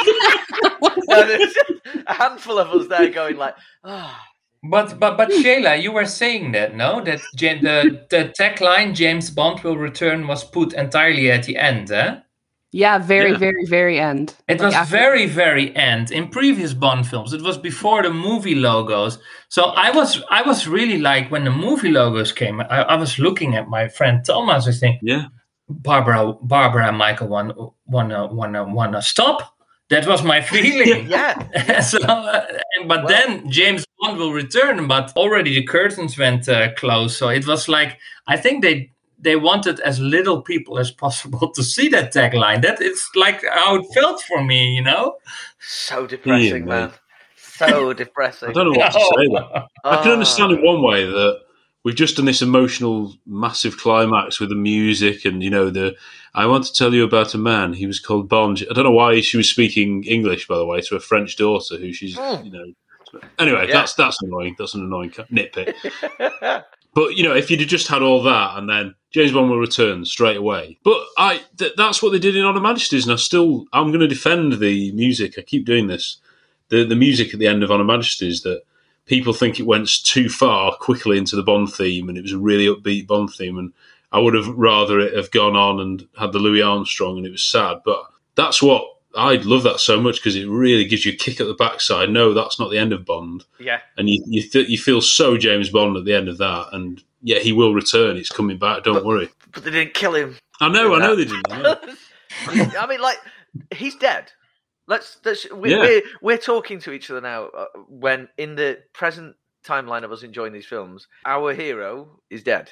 And there's a handful of us there going like, ah. But but but Shayla, you were saying that, no? That Ja- the the tagline "James Bond will return" was put entirely at the end, eh? Yeah, very, Yeah. very, very end. It Like was after- very very end in previous Bond films. It was before the movie logos. So I was I was really like when the movie logos came. I, I was looking at my friend Thomas. I think Yeah. Barbara Barbara and Michael wanna wanna wanna wanna stop. That was my feeling. Yeah. so, uh, but Well- then James Bond will return, but already the curtains went uh, closed. So it was like I think they they wanted as little people as possible to see that tagline. That it's like how it felt for me, you know. So depressing, Yeah, man. So depressing. I don't know what to say. There. I can Ah. understand in one way that we've just done this emotional, massive climax with the music, and you know the. I want to tell you about a man. He was called Bond. I don't know why she was speaking English, by the way, to a French daughter who she's, Hmm. you know. Anyway, Yeah. that's that's annoying. That's an annoying ca- nitpick. But you know, if you'd have just had all that and then James Bond will return straight away. But I th- that's what they did in Honor Majesties, and I still I'm going to defend the music. I keep doing this. The the music at the end of Honor Majesties that people think it went too far quickly into the Bond theme, and it was a really upbeat Bond theme, and I would have rather it have gone on and had the Louis Armstrong, and it was sad. But that's what I love that so much because it really gives you a kick at the backside. No, that's not the end of Bond. Yeah. And you you, th- you feel so James Bond at the end of that, and yeah, he will return. It's coming back. Don't But- worry. But they didn't kill him. I know. I Yeah. know they didn't. I know. I mean, like, he's dead. Let's. let's we, Yeah. we're we're talking to each other now. Uh, when in the present timeline of us enjoying these films, our hero is dead.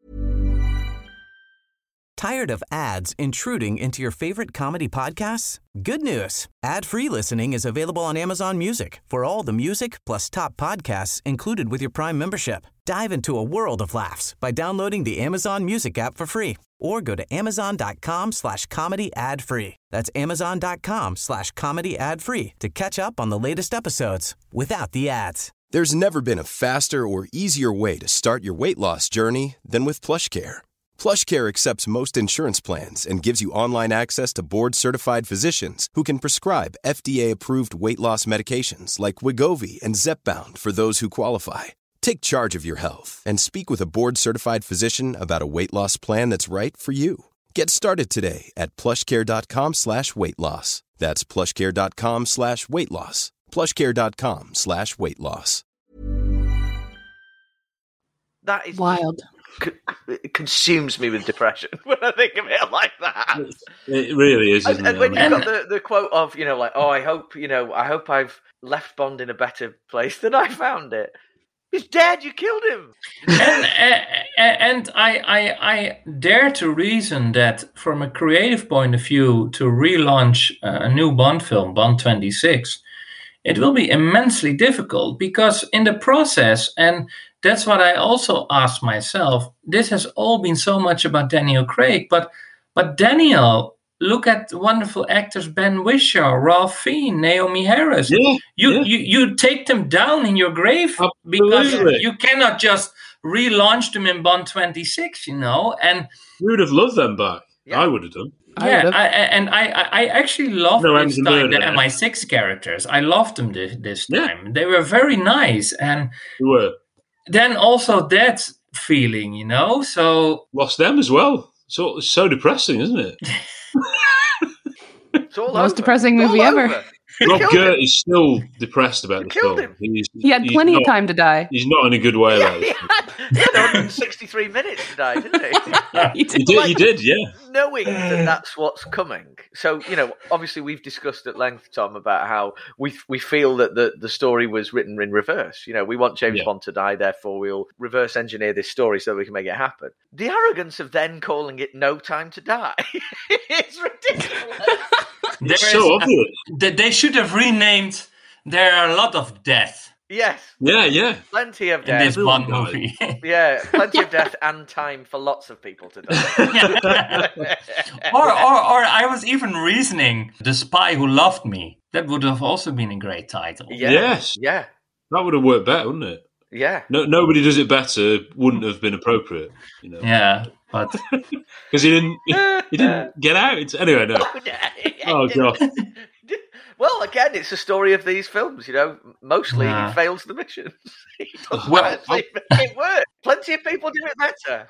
Tired of ads intruding into your favorite comedy podcasts? Good news. Ad-free listening is available on Amazon Music for all the music plus top podcasts included with your Prime membership. Dive into a world of laughs by downloading the Amazon Music app for free or go to amazon.com slash comedy ad free. That's amazon.com slash comedy ad free to catch up on the latest episodes without the ads. There's never been a faster or easier way to start your weight loss journey than with PlushCare. PlushCare accepts most insurance plans and gives you online access to board-certified physicians who can prescribe F D A-approved weight loss medications like Wegovy and Zepbound for those who qualify. Take charge of your health and speak with a board-certified physician about a weight loss plan that's right for you. Get started today at plushcare.com slash weight loss. That's plushcare.com slash weight loss. plushcare.com slash weight loss. That is Wild. co- it consumes me with depression when I think of it like that. It really is, And, isn't and it? when I you've mean, got the, the quote of, you know, like, oh, I hope, you know, I hope I've left Bond in a better place than I found it. He's dead. You killed him. and uh, and I, I I dare to reason that from a creative point of view, to relaunch a new Bond film, Bond twenty-six, it will be immensely difficult because in the process, and that's what I also asked myself, this has all been so much about Daniel Craig, but but Daniel, look at wonderful actors Ben Whishaw, Ralph Fiennes, Naomi Harris. Yeah, you, yeah. you you take them down in your grave Absolutely. because you cannot just relaunch them in Bond twenty-six, you know. And we would have loved them back. Yeah. I would have done. yeah, I, and I, I actually loved No, this I'm time the the M I six characters. I loved them this, this Yeah. time. They were very nice, and We were. then also that feeling, you know. So Lost them as well. So it's so depressing, isn't it? It's all Most over. depressing It's movie all ever. over. Rob killed Gert him. is still depressed about You the killed film. him. He's, He had he's plenty not, of time to die. He's not in a good way Yeah, about he it. had, he had one hundred sixty-three minutes to die, didn't he? He You did. did, you did, yeah. Knowing that that's what's coming. So, you know, obviously we've discussed at length, Tom, about how we we feel that the, the story was written in reverse. You know, we want James Yeah. Bond to die, therefore we'll reverse engineer this story so that we can make it happen. The arrogance of then calling it No Time to Die is ridiculous. there It's so obvious. they, they should have renamed There Are a Lot of Death Yes, Yeah, yeah. plenty of in death. this Bond died. movie. Yeah, plenty of death and time for lots of people to die. or, or, or I was even reasoning The Spy Who Loved Me. That would have also been a great title. Yeah, Yes. yeah, That would have worked better, wouldn't it? yeah. No, nobody does it better. Wouldn't have been appropriate, you know, Yeah, but because he didn't. He, he didn't get out. It's, anyway, no. Oh god. Well, again, it's a story of these films. You know, mostly Nah. he fails the missions. He doesn't Well, actually make it work. Plenty of people do it better.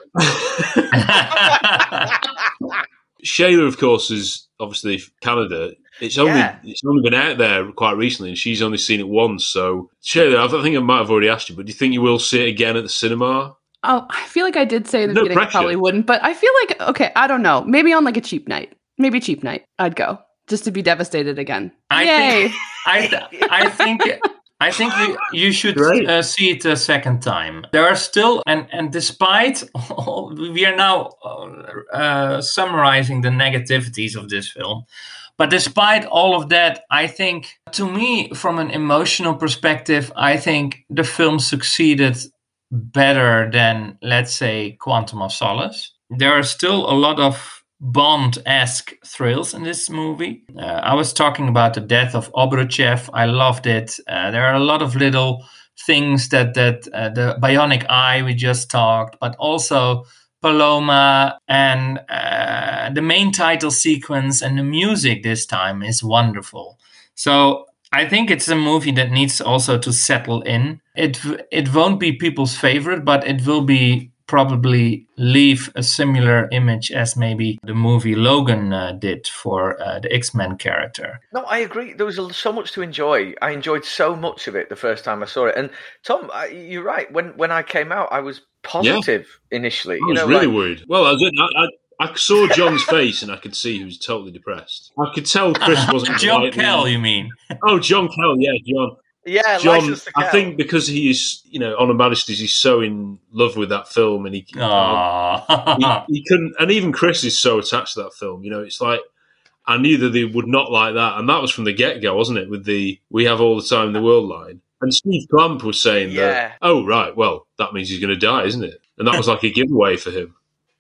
Shayla, of course, is obviously Canada. It's only Yeah. it's only been out there quite recently, and she's only seen it once. So, Shayla, I think I might have already asked you, but do you think you will see it again at the cinema? Oh, I feel like I did say in the No beginning I pressure. probably wouldn't, but I feel like, okay, I don't know. Maybe on like a cheap night. Maybe cheap night. I'd go just to be devastated again. I Yay! think I, th- I think I think you, you should Right. uh, see it a second time. There are still, and and despite all, we are now uh, uh, summarizing the negativities of this film, but despite all of that, I think, to me, from an emotional perspective, I think the film succeeded better than, let's say, Quantum of Solace. There are still a lot of Bond-esque thrills in this movie. Uh, I was talking about the death of Obruchev. I loved it. Uh, there are a lot of little things that that uh, the bionic eye we just talked, but also Paloma and uh, the main title sequence and the music this time is wonderful. So I think it's a movie that needs also to settle in. It it won't be people's favorite, but it will be probably leave a similar image as maybe the movie Logan uh, did for uh, the X-Men character. No, I agree. There was a- so much to enjoy. I enjoyed so much of it the first time I saw it. And Tom, I, you're right. When when I came out, I was positive initially. I You was know, really like- worried. Well, I, didn't, I, I I saw John's face and I could see he was totally depressed. I could tell Chris wasn't John politely- Kell, you mean? Oh, John Kell, yeah, John. Yeah, John, License to I Kill. think because he is, you know, on a Majesties, he's so in love with that film, and he, Aww. he, he couldn't. And even Chris is so attached to that film. You know, it's like I knew that they would not like that, and that was from the get go, wasn't it? With the "We have all the time in the world" line, and Steve Clamp was saying Yeah. that. Oh, right. Well, that means he's going to die, isn't it? And that was like a giveaway for him.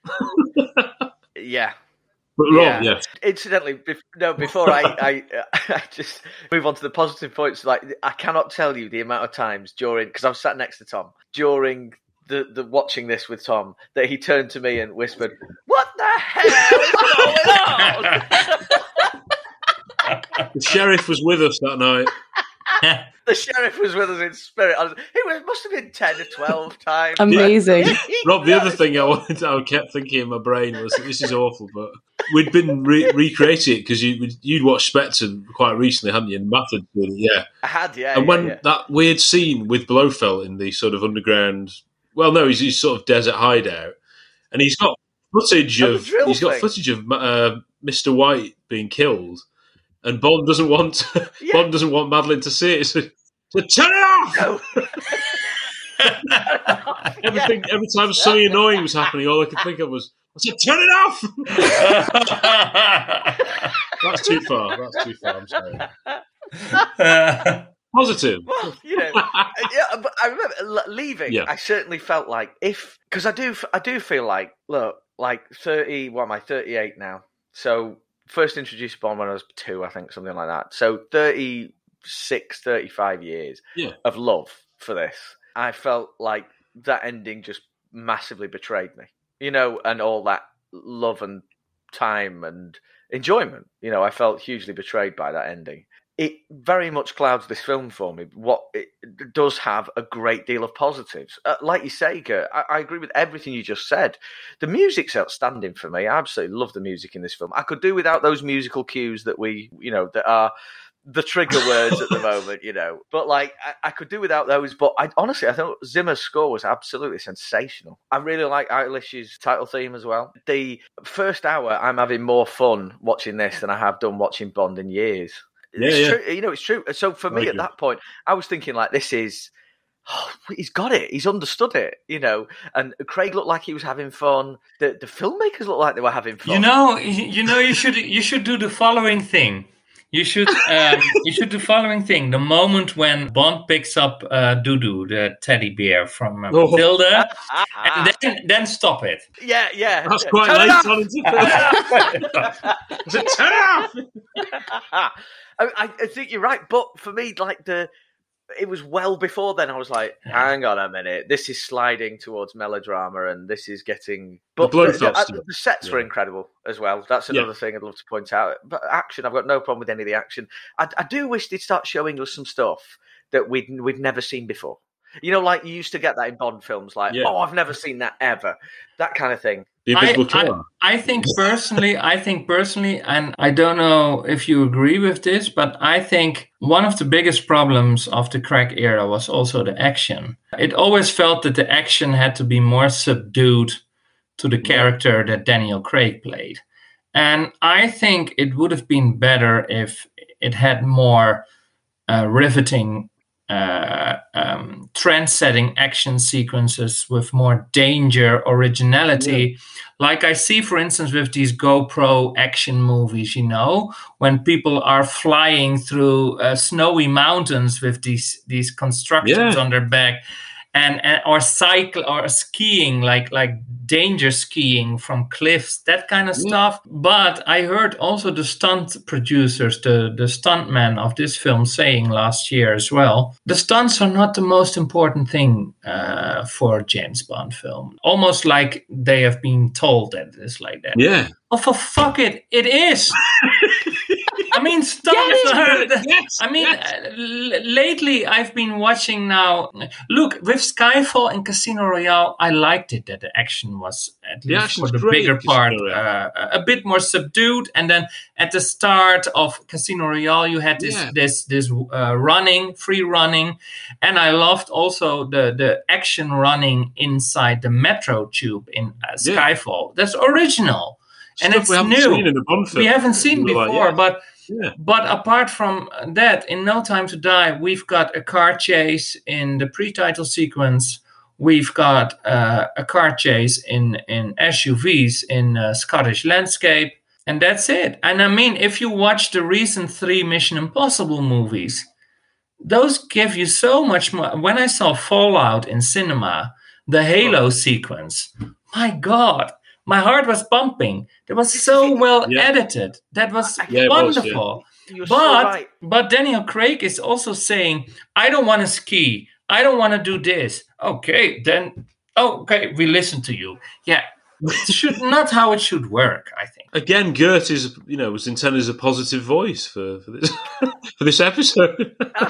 Yeah. But Rob, yeah. Incidentally, bef- no. Before I, I, I just move on to the positive points. Like, I cannot tell you the amount of times during, because I was sat next to Tom during the, the watching this with Tom, that he turned to me and whispered, "What the hell is going on?" The sheriff was with us that night. The sheriff was with us in spirit. I was, it was, must have been ten or twelve times. Amazing. Rob, the other thing I wanted, I kept thinking in my brain was, this is awful, but we'd been re- recreating it because you, you'd watched Spectre quite recently, hadn't you? And Matt had did it, yeah. I had, yeah. And yeah, when yeah. that weird scene with Blofeld in the sort of underground, well, no, he's, he's sort of desert hideout, and he's got footage Oh, the of drill he's got thing. footage of uh, Mister White being killed, and Bond doesn't want Yeah. Bond doesn't want Madeline to see it. So, so turn it off. No. Everything, every time something annoying was happening, all I could think of was, I said, turn it off! That's too far. That's too far, I'm sorry. Positive. Well, you know, yeah, but I remember leaving. Yeah. I certainly felt like if because I do, I do feel like look, like thirty. What am I? thirty-eight now. So first introduced Bond when I was two, I think, something like that. So thirty-six, thirty-five years yeah. of love for this. I felt like that ending just massively betrayed me. You know, and all that love and time and enjoyment. You know, I felt hugely betrayed by that ending. It very much clouds this film for me. What it does have a great deal of positives. Uh, like you say, Gert, I, I agree with everything you just said. The music's outstanding for me. I absolutely love the music in this film. I could do without those musical cues that we, you know, that are the trigger words at the moment, you know. But like, I, I could do without those. But I honestly, I thought Zimmer's score was absolutely sensational. I really like Eilish's title theme as well. The first hour, I'm having more fun watching this than I have done watching Bond in years. Yeah, it's yeah. true. You know, it's true. So for me, at that point, I was thinking like, this is, oh, he's got it. He's understood it, you know. And Craig looked like he was having fun. The the filmmakers looked like they were having fun. You know, you know, you should you should do the following thing. You should um, you should do the following thing. The moment when Bond picks up uh, Dudu, the teddy bear from uh, oh. Matilda, and then then stop it. Yeah, yeah. That's quite turn late it on into film. Is it turn it off? I, I think you're right, but for me, like the, it was well before then. I was like, hang on a minute, this is sliding towards melodrama, and this is getting. But the, the, the, the sets yeah. were incredible as well. That's another yeah. thing I'd love to point out. But action, I've got no problem with any of the action. I, I do wish they'd start showing us some stuff that we'd we'd never seen before. You know, like you used to get that in Bond films, like, yeah. oh, I've never seen that ever, that kind of thing. The Invisible I, Killer. I, I think personally, I think personally, and I don't know if you agree with this, but I think one of the biggest problems of the Craig era was also the action. It always felt that the action had to be more subdued to the character that Daniel Craig played. And I think it would have been better if it had more uh, riveting Uh, um, trend-setting action sequences with more danger, originality. Yeah. Like I see, for instance, with these GoPro action movies, you know, when people are flying through uh, snowy mountains with these these constructions yeah. on their back, and, and or cycle or skiing, like like danger skiing from cliffs, that kind of yeah. stuff. But I heard also the stunt producers, the, the stuntmen of this film saying last year as well, the stunts are not the most important thing uh, for a James Bond film. Almost like they have been told that it's like that. Yeah. Oh, for fuck it, it is. I mean, stunts yes, are. yes, I mean, yes. uh, l- lately I've been watching now. Look, with Skyfall and Casino Royale, I liked it that the action was at the least for the great, bigger part uh, a bit more subdued. And then at the start of Casino Royale, you had this yeah. this this uh, running, free running, and I loved also the the action running inside the metro tube in uh, Skyfall. Yeah. That's original. Stuff and it's we new. Seen in the Bond film. We haven't seen before, like, yeah. but yeah. but apart from that, in No Time to Die, we've got a car chase in the pre-title sequence. We've got uh, a car chase in in S U Vs in uh, Scottish landscape, and that's it. And I mean, if you watch the recent three Mission Impossible movies, those give you so much more. When I saw Fallout in cinema, the Halo oh. sequence, my God. My heart was pumping. It was so well yeah. edited. That was yeah, wonderful. Was, yeah. But so right. but Daniel Craig is also saying, I don't want to ski. I don't want to do this. Okay, then, okay, we listen to you. Yeah, it should not how it should work, I think. Again, Gert is, you know, was intended as a positive voice for, for this for this episode.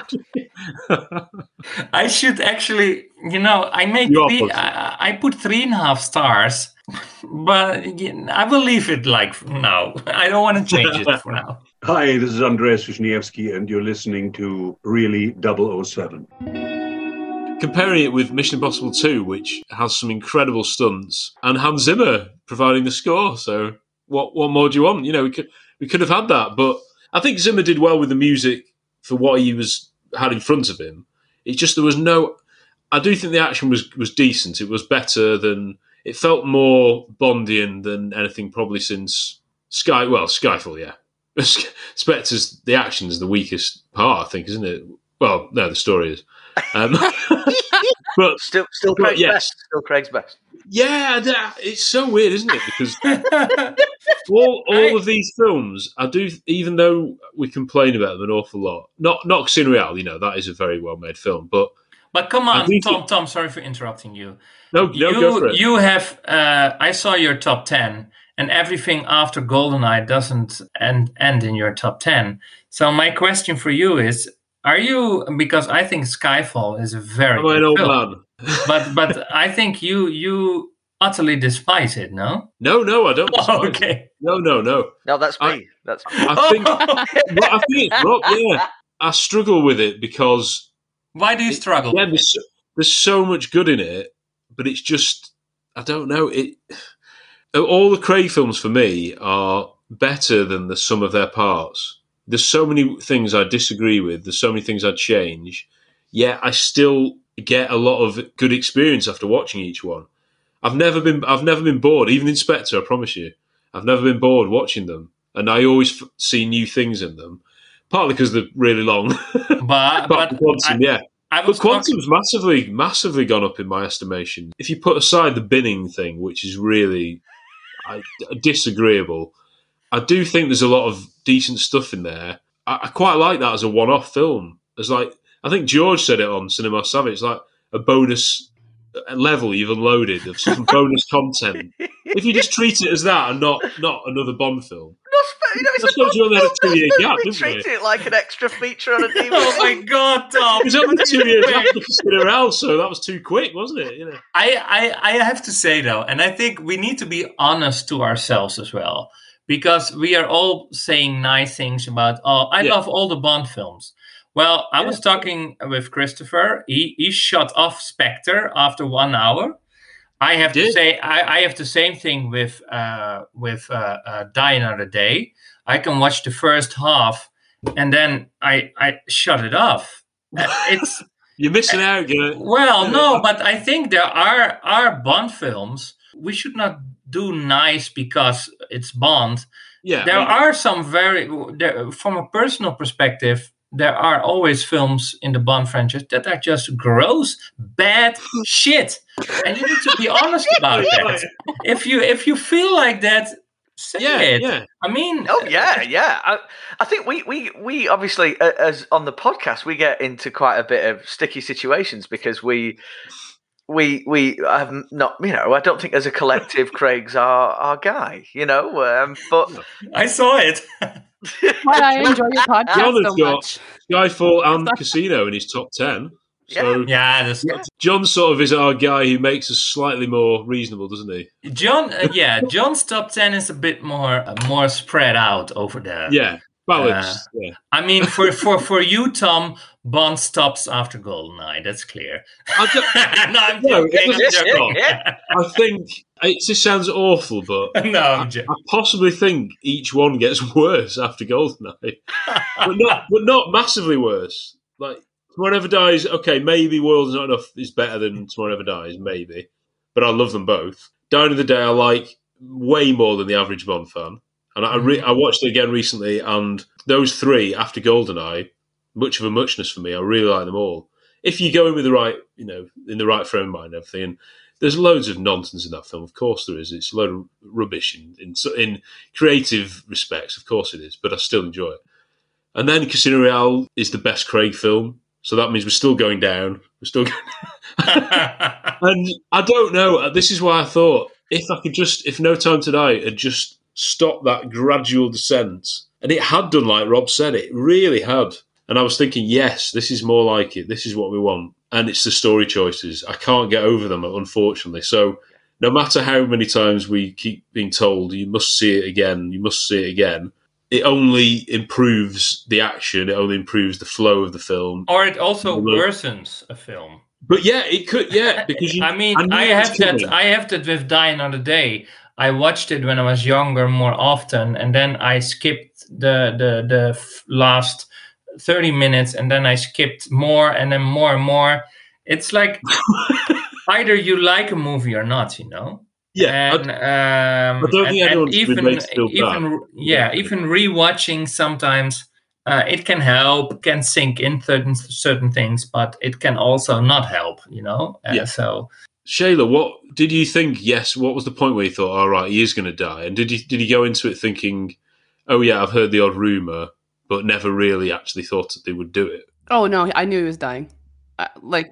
I should actually, you know, I make three, I, I put three and a half stars. But I will leave it like now. I don't want to change it for now. Hi, this is Andreas Wisniewski, and you're listening to Really double oh seven. Comparing it with Mission Impossible two, which has some incredible stunts, and Hans Zimmer providing the score. So what what more do you want? You know, we could we could have had that, but I think Zimmer did well with the music for what he was had in front of him. It's just there was no. I do think the action was was decent. It was better than it felt more Bondian than anything probably since Sky. Well, Skyfall, yeah. Spectre's the action is the weakest part, I think, isn't it? Well, no, the story is. Um, but still, still Craig's yes. best. Still Craig's best. Yeah, it's so weird, isn't it? Because all all of these films, I do, even though we complain about them an awful lot. Not not Casino Royale, you know, that is a very well made film, but but come on, Tom. think, Tom, sorry for interrupting you. No, no, you, go for it. You have. Uh, I saw your top ten, and everything after GoldenEye doesn't end end in your top ten. So my question for you is. Are you, because I think Skyfall is a very Am I an old man? but but I think you you utterly despise it, no? No, no, I don't despise oh, okay. it. No, no, no. No, that's me. I, that's me. I think, well, I think it's Rob, yeah. I struggle with it because... Why do you struggle? It, yeah, there's so, there's so much good in it, but it's just, I don't know. It all the Craig films for me are better than the sum of their parts. There's so many things I disagree with. There's so many things I'd change. Yet I still get a lot of good experience after watching each one. I've never been I've never been bored. Even in Spectre, I promise you. I've never been bored watching them. And I always f- see new things in them. Partly because they're really long. But, but Quantum, I, yeah. I but Quantum's talking... massively, massively gone up in my estimation. If you put aside the binning thing, which is really I, disagreeable, I do think there's a lot of decent stuff in there. I, I quite like that as a one-off film. As like, I think George said it on Cinema Savage. It's like a bonus level you've unloaded of some bonus content. If you just treat it as that and not not another Bond film. You know, it's I suppose you only had a two-year gap, we didn't treat we? it like an extra feature on a D V D. Oh my God, Tom! It was only two years after Casino Royale, so that was too quick, wasn't it? You know. I, I I have to say though, and I think we need to be honest to ourselves as well. Because we are all saying nice things about, oh, I yeah. love all the Bond films. Well, I yeah. was talking with Christopher. He, he shut off Spectre after one hour. I have to say, I, I have the same thing with uh, with uh, uh, Die Another Day. I can watch the first half, and then I I shut it off. It's You're missing uh, out, Gert. Well, no, but I think there are are Bond films. We should not do nice because it's Bond. Yeah, there I mean, are some very, there, from a personal perspective, there are always films in the Bond franchise that are just gross, bad shit, and you need to be honest about that. If you if you feel like that, say yeah, it. Yeah. I mean, oh yeah, yeah. I, I think we we we obviously, as on the podcast, we get into quite a bit of sticky situations because we. We we have not, you know, I don't think as a collective Craig's our, our guy, you know, um, but... I saw it. Why I enjoy your podcast John so has got much. Skyfall and Casino in his top ten. So yeah, that's yeah. John sort of is our guy who makes us slightly more reasonable, doesn't he? John, uh, yeah, John's top ten is a bit more uh, more spread out over there. Yeah, balanced. Uh, yeah. I mean, for, for, for you, Tom, Bond stops after GoldenEye. That's clear. I don't, no, I'm no, joking. I think it just sounds awful, but no, I'm I, I possibly think each one gets worse after GoldenEye, but not but not massively worse. Like Tomorrow Never Dies. Okay, maybe World Is Not Enough is better than Tomorrow Never Dies, maybe, but I love them both. Die Another Day I like way more than the average Bond fan, and I re- I watched it again recently, and those three after GoldenEye. Much of a muchness for me. I really like them all. If you go in with the right, you know, in the right frame of mind and everything, and there's loads of nonsense in that film. Of course there is. It's a load of rubbish in, in, in creative respects. Of course it is, but I still enjoy it. And then Casino Royale is the best Craig film. So that means we're still going down. We're still going And I don't know. This is why I thought if I could just, if No Time to Die had just stopped that gradual descent, and it had done, like Rob said, it really had. And I was thinking, yes, this is more like it. This is what we want. And it's the story choices. I can't get over them, unfortunately. So no matter how many times we keep being told, you must see it again, you must see it again, it only improves the action. It only improves the flow of the film. Or it also worsens a film. But yeah, it could, yeah. Because you, I mean, I, I have that I have that with Die Another Day. I watched it when I was younger more often, and then I skipped the the, the last... thirty minutes, and then I skipped more and then more and more, It's like either you like a movie or not, you know. Yeah, and um, I don't and, think and anyone's even been made to feel even bad. yeah, even rewatching sometimes uh, it can help, can sink in certain certain things, but it can also not help, you know. Uh, Yeah. So, Shayla, what did you think? Yes, what was the point where you thought, "All right, he is going to die"? And did you did you go into it thinking, "Oh yeah, I've heard the odd rumor," but never really actually thought that they would do it? Oh no, I knew he was dying. Uh, like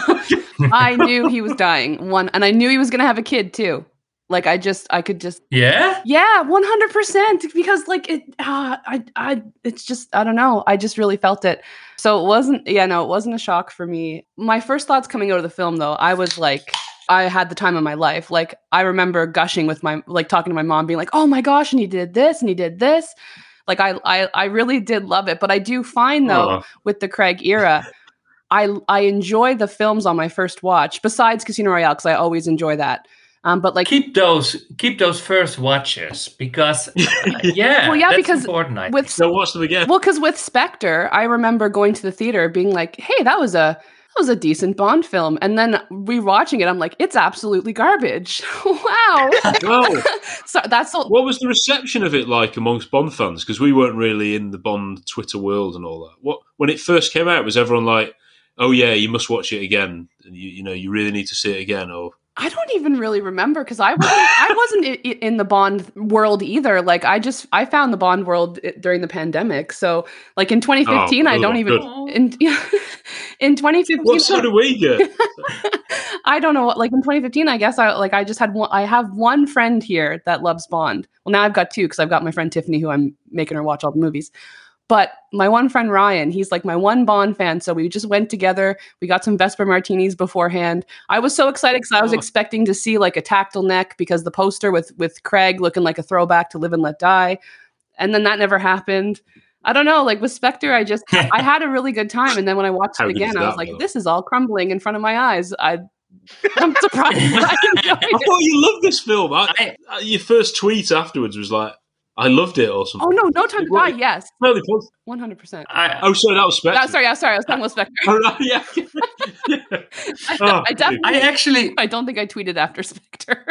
I knew he was dying. One, and I knew he was going to have a kid too. Like I just, I could just, yeah, yeah, one hundred percent. Because like it, uh, I, I, it's just, I don't know. I just really felt it. So it wasn't, yeah, no, it wasn't a shock for me. My first thoughts coming out of the film, though, I was like, I had the time of my life. Like I remember gushing with my, like talking to my mom, being like, "Oh my gosh, and he did this, and he did this." Like I, I, I really did love it. But I do find though, Aww. with the Craig era, I I enjoy the films on my first watch, besides Casino Royale, because I always enjoy that. Um, but like keep those keep those first watches because uh, yeah, well, yeah, that's because important. I with think. So watch them again. Well, because with Spectre, I remember going to the theater, being like, "Hey, that was a that was a decent Bond film," and then rewatching it, I'm like, "It's absolutely garbage." Wow. Well, so that's all. What was the reception of it like amongst Bond fans? Because we weren't really in the Bond Twitter world and all that. What when it first came out, was everyone like, "Oh yeah, you must watch it again. You, you know, you really need to see it again"? Or I don't even really remember because I wasn't I wasn't I- in the Bond world either. Like I just I found the Bond world during the pandemic. So like in twenty fifteen, oh, I don't oh, even in in twenty fifteen. What so do we get? I don't know. Like in twenty fifteen, I guess I like I just had one. I have one friend here that loves Bond. Well, now I've got two because I've got my friend Tiffany, who I'm making her watch all the movies. But my one friend Ryan, he's like my one Bond fan. So we just went together. We got some Vesper martinis beforehand. I was so excited because I was Oh. expecting to see like a tactile neck because the poster with with Craig looking like a throwback to Live and Let Die. And then that never happened. I don't know. Like with Spectre, I just I had a really good time. And then when I watched How it good again, is I was that, like, though? this is all crumbling in front of my eyes. I I'm surprised that I enjoyed I it. thought you loved this film. I, I, your first tweet afterwards was like, "I loved it" or something. Oh no, No Time to Die, yes. Really positive. One hundred percent. I, Oh, sorry, that was Spectre. Oh, sorry, I'm sorry, I was talking about Spectre. Oh, right, yeah. I, Oh, I definitely I actually I don't think I tweeted after Spectre.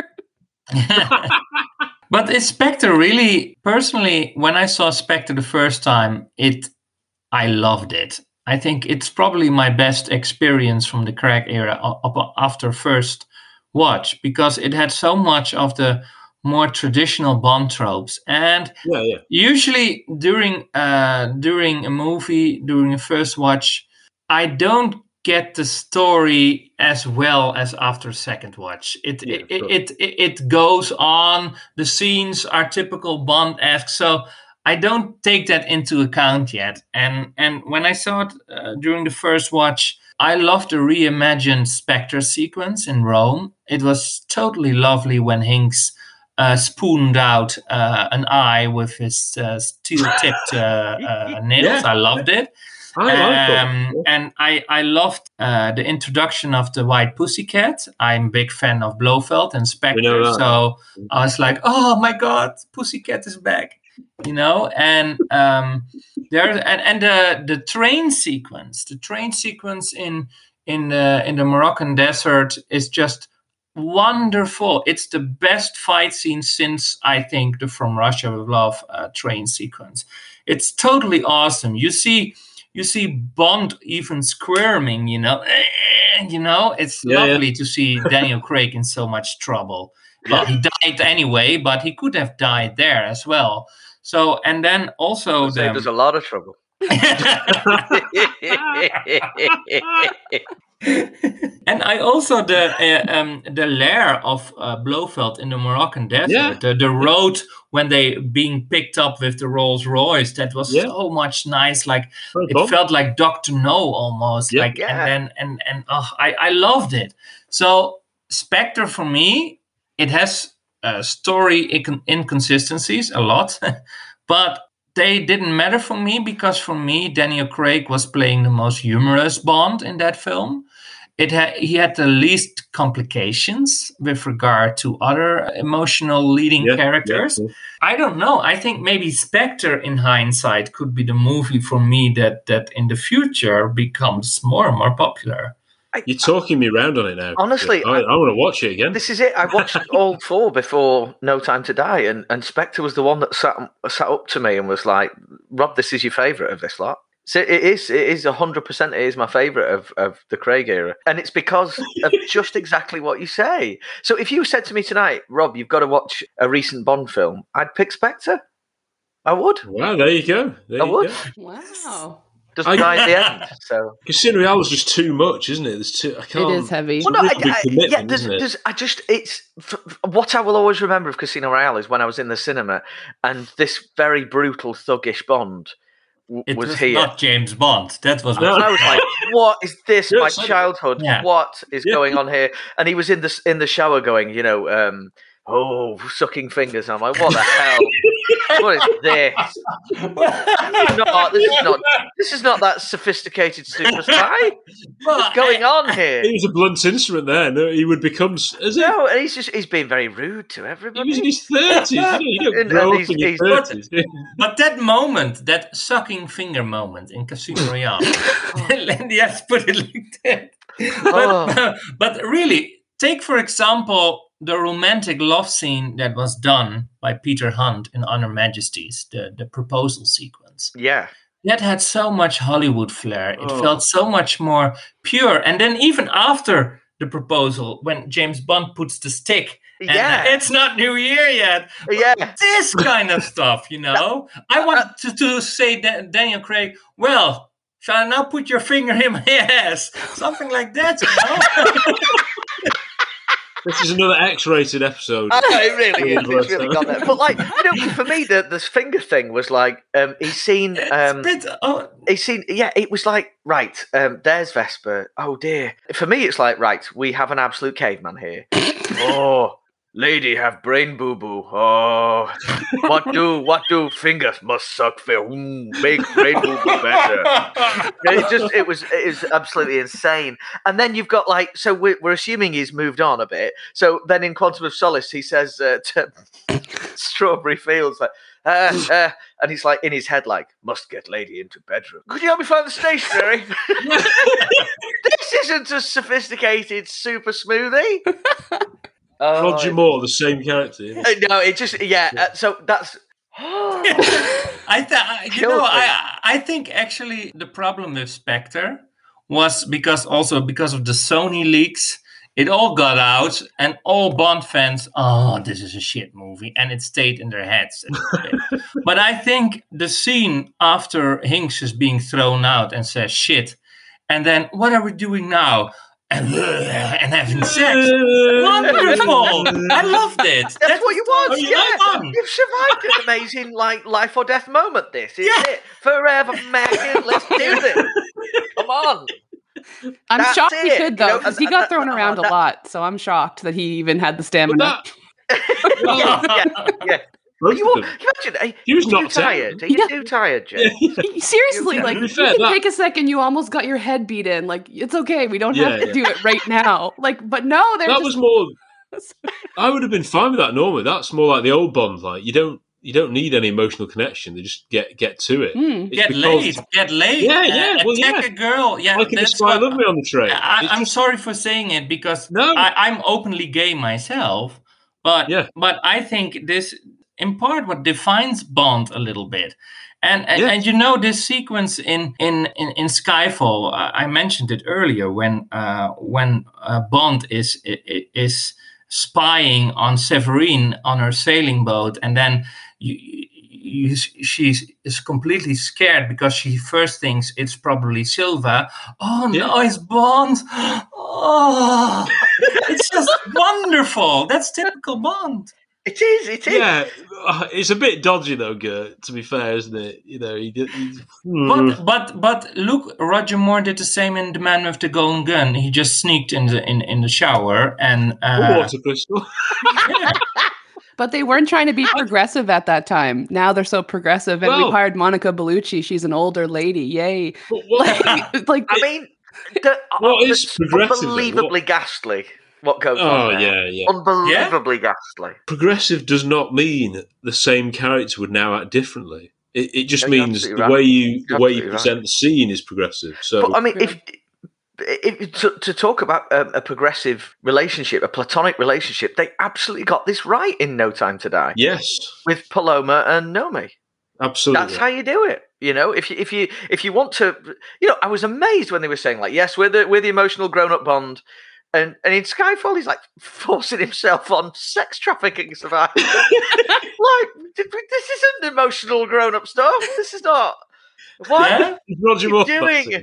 But is Spectre really, personally, when I saw Spectre the first time, it, I loved it. I think it's probably my best experience from the Craig era up- up after first watch, because it had so much of the more traditional Bond tropes. And Yeah, yeah. usually during uh, during a movie, during a first watch, I don't get the story as well as after second watch. It Yeah, it, sure. it, it it goes on. The scenes are typical Bond-esque, so I don't take that into account yet. And and when I saw it uh, during the first watch, I loved the reimagined Spectre sequence in Rome. It was totally lovely when Hinks uh, spooned out uh, an eye with his uh, steel-tipped uh, uh, nails. Yeah. I loved it. I like it. Um, and I, I loved uh, the introduction of the White Pussycat. I'm a big fan of Blofeld and We know Spectre, that. so I was like, "Oh my God, Pussycat is back!" You know. And um, there and, and the the train sequence, the train sequence in in the in the Moroccan desert is just wonderful. It's the best fight scene since, I think, the From Russia with Love uh, train sequence. It's totally awesome. You see. You see Bond even squirming, you know, you know. It's Yeah, yeah. lovely to see Daniel Craig in so much trouble. Well, he died anyway, but he could have died there as well. So, and then also Saved the, us a lot of trouble. and I also the uh, um, the lair of uh, Blofeld in the Moroccan desert, Yeah. the, the road when they being picked up with the Rolls Royce, that was Yeah. so much nice. Like Very it Bond. felt like Doctor No almost. Yeah. Like Yeah. and then and and oh, I I loved it. So Spectre for me, it has uh, story incon- inconsistencies a lot, but they didn't matter for me because for me Daniel Craig was playing the most humorous Bond in that film. It had he had the least complications with regard to other emotional leading Yeah, characters. yeah, yeah. I don't know. I think maybe Spectre, in hindsight, could be the movie for me that that in the future becomes more and more popular. I, You're talking me round on it now. Honestly, I, I, I want to watch it again. This is it. I watched all four before No Time to Die, and, and Spectre was the one that sat sat up to me and was like, "Rob, this is your favourite of this lot." So it is. It is a hundred percent. It is my favourite of, of the Craig era, and it's because of just exactly what you say. So if you said to me tonight, Rob, you've got to watch a recent Bond film, I'd pick Spectre. I would. Wow, there you go. There I you would. Go. Wow. Doesn't die at the end. So Casino Royale was just too much, isn't it? There's too. I can't. It is heavy. Well, no, I, Really I, commitment, yeah, there's, isn't it? there's, I just, it's, f- f- what I will always remember of Casino Royale is when I was in the cinema and this very brutal, thuggish Bond w- It was, was here. not James Bond. That was. And I was like, what is this? Yeah, My so- childhood. Yeah. What is Yeah. going on here? And he was in the, in the shower going, you know, um, oh, sucking fingers. And I'm like, what the hell? What is this? This is not, this is not, this is not that sophisticated super spy. What's going on here? He was a blunt instrument there. No, he would become. Is it? No, and he's just, he's being very rude to He everybody. was in his thirties. You know, you don't And- grow and up he's- in your he's- thirties. But that moment, that sucking finger moment in Casino Royale, yes, put it like that. But, Oh. but really, take for example the romantic love scene that was done by Peter Hunt in On Her Majesty's, the, the proposal sequence. Yeah. That had so much Hollywood flair. It Oh. felt so much more pure. And then even after the proposal, when James Bond puts the stick, and Yeah. it's not New Year yet. Yeah. This kind of stuff, you know. I want to, to say that Daniel Craig, well, shall I now put your finger in my ass? Something like that, you know. This is another X-rated episode. I know, it really is. It's really got there. But like, you know, for me, the this finger thing was like, um, he's seen, um, Bit, oh, he's seen, yeah, it was like, right, um, there's Vesper. Oh dear. For me, it's like, right, we have an absolute caveman here. Oh, lady have brain boo boo. Oh, what do what do fingers must suck for? Mm, make brain boo boo better. It just it was it was absolutely insane. And then you've got like, so we're, we're assuming he's moved on a bit. So then in Quantum of Solace, he says uh, to Strawberry Fields like. Uh, uh, and he's like in his head, like, must get lady into bedroom. Could you help me find the stationery? This isn't a sophisticated super smoothie. Oh, Roger Moore, the same character. Yeah. Uh, no, it just yeah. Uh, so that's. I th- you Killed know, me. I I think actually the problem with Spectre was because also because of the Sony leaks, it all got out, and all Bond fans, oh, this is a shit movie, and it stayed in their heads. But I think the scene after Hinks is being thrown out and says shit, and then what are we doing now? And, and having sex. Wonderful! I loved it. That's, That's what you want. Oh, you yeah, like one? you've survived an amazing like life or death moment. This is Yeah. it. Forever, Megan. Let's do this. Come on. I'm That's shocked he it, could you though, know, because and- he got and- thrown and- around a that- lot. So I'm shocked that he even had the But stamina. that, yeah, yeah, yeah. most You, of them. you imagine? Are He was you too knocked out. tired? Are you Yeah. too tired, Jay? Seriously, Yeah, like to you be fair, can that- take a second. You almost got your head beat in. Like it's okay. We don't Yeah, have to yeah. do it right now. Like, but no, they're That just was more. I would have been fine with that normally. That's more like the old Bond. Like you don't you don't need any emotional connection. They just get get to it. Mm. It's Get because- laid, get laid. Yeah, yeah, Uh, well, attack yeah. a girl. Yeah, Like in the that's Spy what- Love Me on the train. I, It's I'm just- sorry for saying it because No. I, I'm openly gay myself, but Yeah. but I think this, in part, what defines Bond a little bit, and and, Yeah. and you know this sequence in in in, in Skyfall. uh, I mentioned it earlier when uh, when uh, Bond is i- is spying on Severine on her sailing boat, and then you. You, she is completely scared because she first thinks it's probably Silva. Oh Yeah. no, it's Bond. Oh, it's just wonderful. That's typical Bond. It is. It is. Yeah, uh, it's a bit dodgy though, Gert. To be fair, isn't it? You know, he did. He, But but but look, Roger Moore did the same in The Man with the Golden Gun. He just sneaked in the in, in the shower and uh, water pistol. But they weren't trying to be progressive at that time. Now they're so progressive, and Well- we've hired Monica Bellucci. She's an older lady. Yay! But what- Like, like I mean, the, What uh, is it's progressive, though? unbelievably ghastly. What goes Oh, on there. yeah, yeah. Unbelievably ghastly. Progressive does not mean the same character would now act differently. It, it just No, you're means the absolutely right. way you the You're way you absolutely present the scene is progressive. So But I mean, if it, to, to talk about um, a progressive relationship, a platonic relationship, they absolutely got this right in No Time to Die. Yes, with Paloma and Nomi. Absolutely, that's how you do it. You know, if you if you if you want to, you know, I was amazed when they were saying like, yes, we're the we're the emotional grown up Bond, and and in Skyfall he's like forcing himself on sex trafficking survivors. Like, this isn't emotional grown up stuff. This is not. What yeah? Roger are you doing?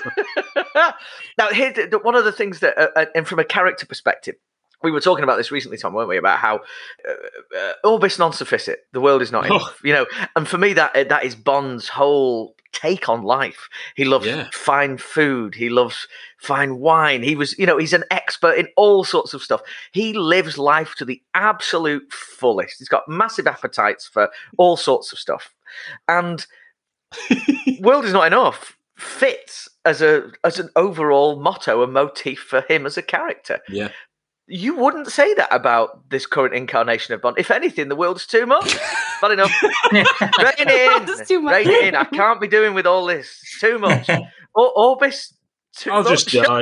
Now, here, one of the things that, uh, and from a character perspective, we were talking about this recently, Tom, weren't we? About how uh, uh, orbis non sufficit, the world is not enough. Oh. You know, and for me, that that is Bond's whole take on life. He loves yeah. fine food. He loves fine wine. He was, you know, he's an expert in all sorts of stuff. He lives life to the absolute fullest. He's got massive appetites for all sorts of stuff, and world is not enough fits as a as an overall motto, a motif for him as a character. Yeah. You wouldn't say that about this current incarnation of Bond. If anything, the world's too much. Not enough. Rein it in. Too much. Rein it in. I can't be doing with all this. Too much. Or, Orbis, too I'll much. just die.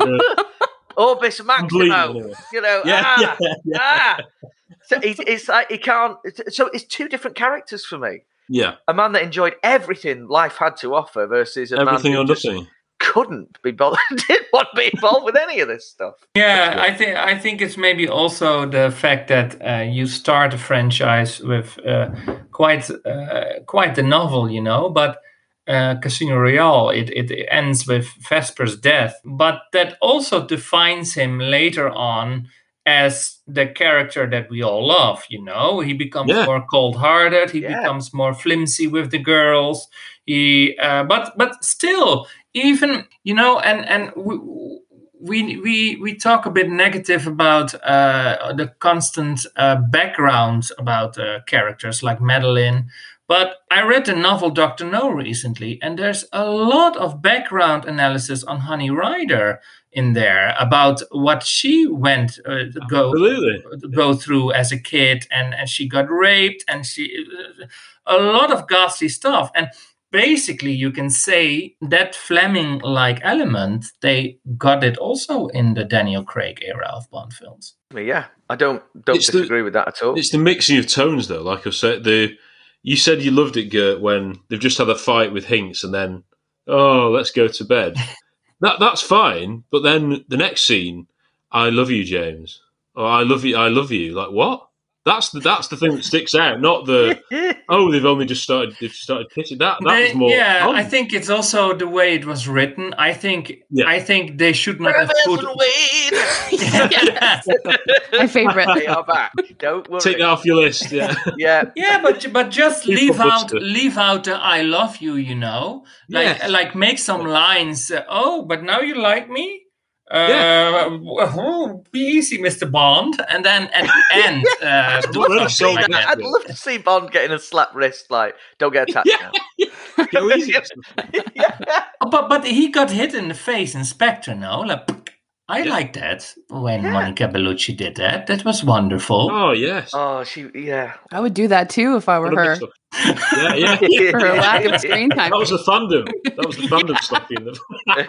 Orbis Maximo. You know, yeah, ah, yeah, yeah. ah. So it's, it's like he can't. So it's two different characters for me. Yeah. A man that enjoyed everything life had to offer versus a everything man or who just nothing. couldn't be bothered, didn't want to be involved with any of this stuff. Yeah, I think I think it's maybe also the fact that uh, you start a franchise with uh, quite uh, quite the novel, you know, but uh, Casino Royale, it, it ends with Vesper's death, but that also defines him later on as the character that we all love, you know. He becomes yeah. more cold-hearted. He yeah. becomes more flimsy with the girls. He, uh, but but still, even you know, and and we we we, we talk a bit negative about uh, the constant uh, background about uh, characters like Madeline. But I read the novel Doctor No recently, and there's a lot of background analysis on Honey Rider in there about what she went uh, to go Absolutely. go through as a kid, and, and she got raped, and she uh, a lot of ghastly stuff. And basically, you can say that Fleming-like element, they got it also in the Daniel Craig era of Bond films. Yeah, I don't don't it's disagree the, with that at all. It's the mixing of tones, though. Like I said, the you said you loved it, Gert, when they've just had a fight with Hinks, and then oh, let's go to bed. That that's fine, but then the next scene, I love you, James. Or I love you, I love you. Like what? That's the that's the thing that sticks out, not the oh they've only just started they've started kissing. That that they, was more. Yeah, fun. I think it's also the way it was written. I think yeah. I think they should not have put. My favorite. They are back. Don't worry. Take that off your list. Yeah, yeah, yeah, but but just People leave out busted. leave out the I love you. You know, like yes. like make some lines. Uh, oh, but now you like me. Uh, yeah. oh, be easy, Mister Bond, and then at the end, uh, do I'd, something like that. I'd love to see Bond getting a slap wrist, like "Don't get attached yeah. now." Go easy. yeah. But but he got hit in the face in Spectre, no? Like, I Yeah. like that when Yeah. Monica Bellucci did that. That was wonderful. Oh yes. Oh, she yeah. I would do that too if I were What a her. mix up. Yeah, yeah. For her lack of screen time. That was the fandom. That was the fandom slapping them.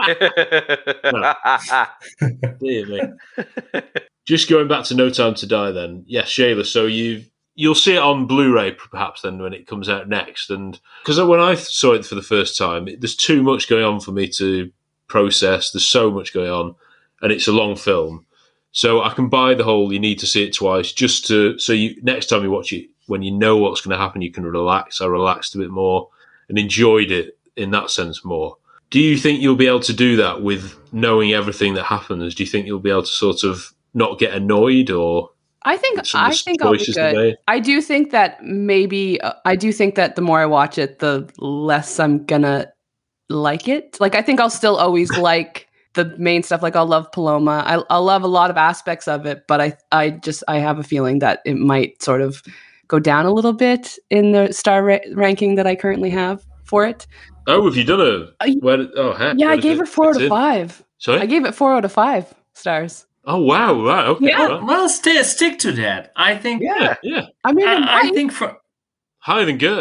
No. Dear me. Just going back to No Time to Die, then. Yes, Shayla. So you you'll see it on Blu-ray perhaps then when it comes out next, and because when I saw it for the first time, it, there's too much going on for me to process. There's so much going on, and it's a long film, so I can buy the whole. You need to see it twice just to so you next time you watch it, when you know what's going to happen, you can relax. I relaxed a bit more and enjoyed it in that sense more. Do you think you'll be able to do that with knowing everything that happens? Do you think you'll be able to sort of not get annoyed or? I think some of I the think I'll be choices they good. made? I do think that maybe uh, I do think that the more I watch it, the less I'm gonna like it. Like I think I'll still always like the main stuff. Like I'll love Paloma. I, I'll love a lot of aspects of it, but I I just I have a feeling that it might sort of go down a little bit in the star ra- ranking that I currently have for it. Oh, have you done a? I- Where, oh, heck. Yeah, where I does gave it four out fit of in? five. Sorry? I gave it four out of five stars. Oh, wow. Right. Okay. Yeah. Right. Well, still stick to that. I think. Yeah. Yeah. I mean, it I, I might- think for Higher than Gert.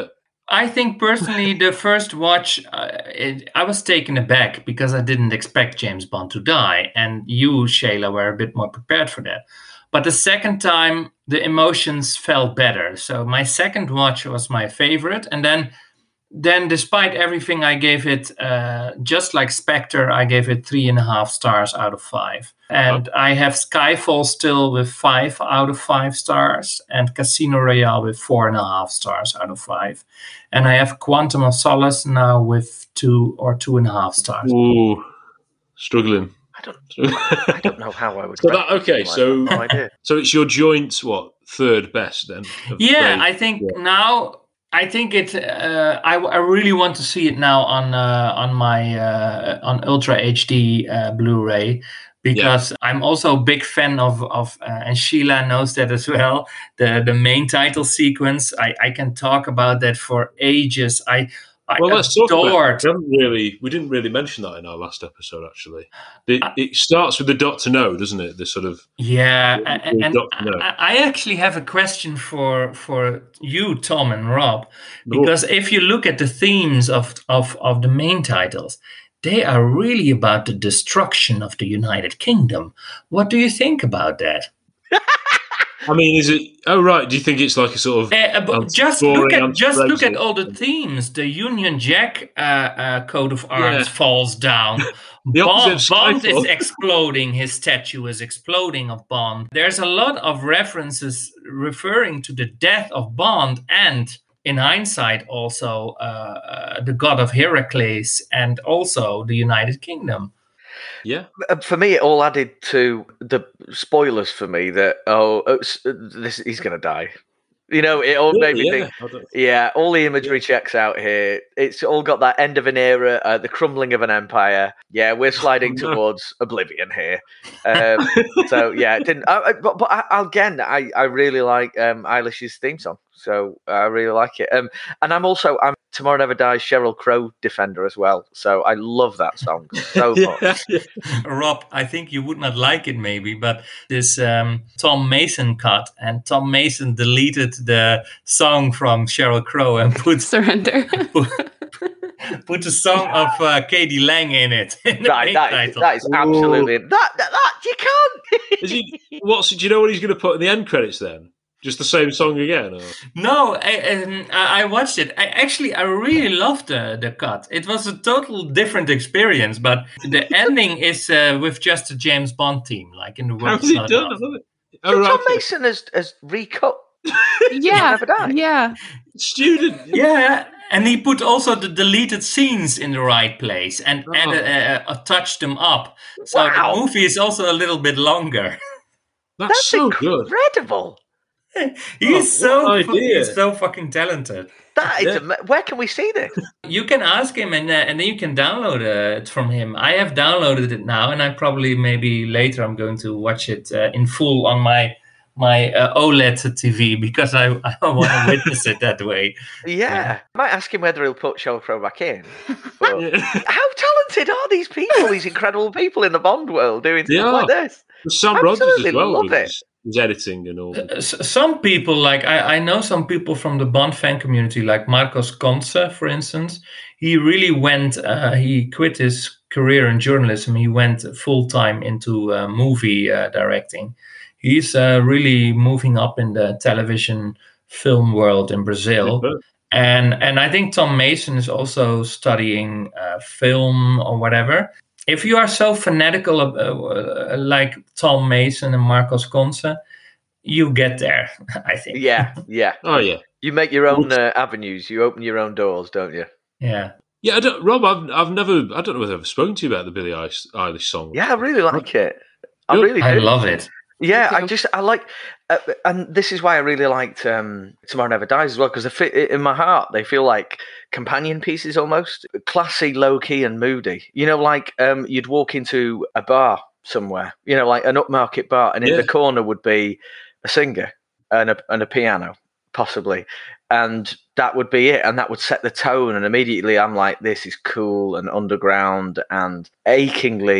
I think personally, the first watch, uh, it, I was taken aback because I didn't expect James Bond to die. And you, Shayla, were a bit more prepared for that. But the second time, the emotions felt better. So my second watch was my favorite. And then, then despite everything, I gave it, uh, just like Spectre, I gave it three and a half stars out of five. And I have Skyfall still with five out of five stars, and Casino Royale with four and a half stars out of five. And I have Quantum of Solace now with two or two and a half stars. Ooh, struggling. I don't, I don't know how I would. So that, okay, so no idea. So it's your joint what third best then? Yeah, I think yeah. now. I think it. Uh, I, I really want to see it now on uh, on my uh, on Ultra H D uh, Blu-ray. Because yeah. I'm also a big fan of, of uh, and Sheila knows that as well, the, the main title sequence. I, I can talk about that for ages. I, I well, let's talk adored. about it. We, haven't really, we didn't really mention that in our last episode, actually. It, uh, it starts with the Doctor No, doesn't it? The sort of... Yeah, the, and, the and I, I actually have a question for for you, Tom and Rob. Because oh. if you look at the themes of, of, of the main titles, they are really about the destruction of the United Kingdom. What do you think about that? I mean, is it? Oh, right. Do you think it's like a sort of uh, but just look at just look at all the themes? The Union Jack uh, uh, coat of arms yeah. falls down. Bond, Bond is exploding. His statue is exploding of Bond. There's a lot of references referring to the death of Bond and, in hindsight, also uh, uh, the god of Heracles and also the United Kingdom. Yeah. For me, it all added to the spoilers for me that, oh, this he's going to die. You know, it all made me yeah. think, yeah, all the imagery checks out here. It's all got that end of an era, uh, the crumbling of an empire. Yeah, we're sliding oh, no. towards oblivion here. Um, so, yeah, it didn't. I, but but I, again, I, I really like um, Eilish's theme song. So I really like it. Um, and I'm also, I'm Tomorrow Never Dies Sheryl Crow defender as well. So I love that song so much. yeah. Rob, I think you would not like it maybe, but this um, Tom Mason cut, and Tom Mason deleted the song from Sheryl Crow and put Surrender. put, put the song of uh, K D Lang in it. In right, that is, that is absolutely that, that that you can't. Is he, what's do you know what he's going to put in the end credits then? Just the same song again? Or? No, I, um, I watched it. I actually, I really loved the, the cut. It was a total different experience, but the ending is uh, with just a James Bond theme, like in the world. How's he done? I love it. Oh, so right. Tom Mason has, has recut. yeah, yeah. Student. Yeah, and he put also the deleted scenes in the right place and oh. added, uh, uh, touched them up. So wow. the movie is also a little bit longer. That's, That's so incredible. Good. He's oh, so he's so fucking talented. That is yeah. a, where can we see this? You can ask him, and uh, and then you can download uh, it from him. I have downloaded it now, and I probably maybe later I'm going to watch it uh, in full on my my uh, OLED T V because I I want to witness it that way. Yeah. yeah, I might ask him whether he'll put Sheryl Crow back in. But yeah. How talented are these people? These incredible people in the Bond world doing stuff yeah. like this. Sam Rogers as well. Love it. His editing and all. Uh, some people, like I, I know some people from the Bond fan community, like Marcos Conce, for instance. He really went. Uh, he quit his career in journalism. He went full time into uh, movie uh, directing. He's uh, really moving up in the television film world in Brazil. Yeah. And and I think Tom Mason is also studying uh, film or whatever. If you are so fanatical of, uh, like Tom Mason and Marcos Conce, you get there, I think. Yeah, yeah. Oh, yeah. You make your own uh, avenues. You open your own doors, don't you? Yeah. Yeah, I don't, Rob, I've, I've never, I don't know whether I've spoken to you about the Billie Eilish song. Yeah, I really like it. I really do. I love it. Yeah, I just, I like, uh, and this is why I really liked um, Tomorrow Never Dies as well, because in my heart, they feel like companion pieces almost. Classy, low-key and moody. You know, like um, you'd walk into a bar somewhere, you know, like an upmarket bar, and in yeah. the corner would be a singer and a, and a piano, possibly. And that would be it, and that would set the tone, and immediately I'm like, this is cool and underground and achingly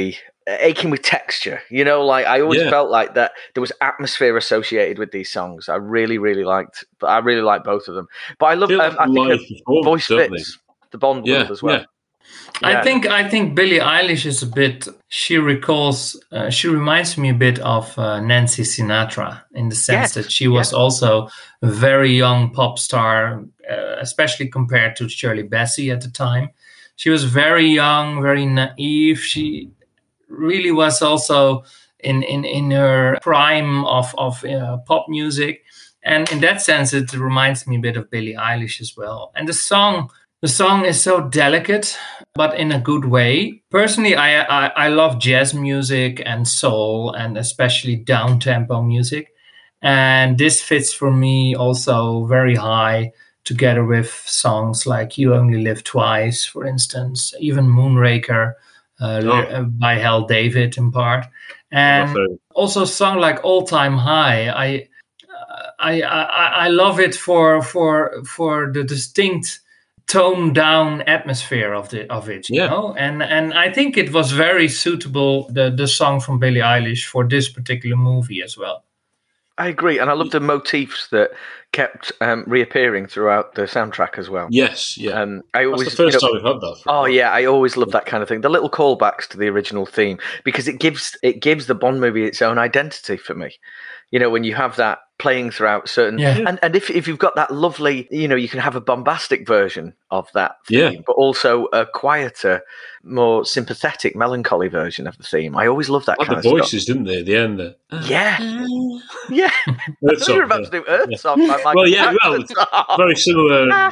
aching with texture. You know, like I always Yeah. felt like that there was atmosphere associated with these songs. I really, really liked, but I really like both of them. But I love, Feel um, like I think live of performance, Voice don't Fits, the Bond Yeah, world as well. yeah. I Yeah. think I think Billie Eilish is a bit. She recalls. Uh, she reminds me a bit of uh, Nancy Sinatra in the sense Yes, that she was yeah. also a very young pop star, uh, especially compared to Shirley Bassey at the time. She was very young, very naive. She really was also in in, in her prime of of uh, pop music, and in that sense, it reminds me a bit of Billie Eilish as well. And the song. The song is so delicate, but in a good way. Personally, I, I, I love jazz music and soul, and especially down-tempo music. And this fits for me also very high, together with songs like You Only Live Twice, for instance, even Moonraker uh, Oh. by Hal David in part. And favorite. also a song like All Time High. I, I, I, I love it for, for, for the distinct toned down atmosphere of the of it, you Yeah. know, and and I think it was very suitable, the the song from Billie Eilish, for this particular movie as well. I agree, and I love the motifs that kept um, reappearing throughout the soundtrack as well. Yes, yeah. Um, I That's always, the first you know- time we've had that. For Oh yeah, I always love that kind of thing. The little callbacks to the original theme, because it gives it gives the Bond movie its own identity for me. You know, when you have that playing throughout certain, Yeah. and and if if you've got that lovely, you know, you can have a bombastic version of that theme, Yeah. but also a quieter, more sympathetic, melancholy version of the theme. I always love that Like kind the of voices, didn't they, at the end there? stuff. Yeah, yeah. I Earth thought you were Song, about yeah. to do Earth Yeah. Song. Like Michael Well, yeah, well, Jackson. very similar. um,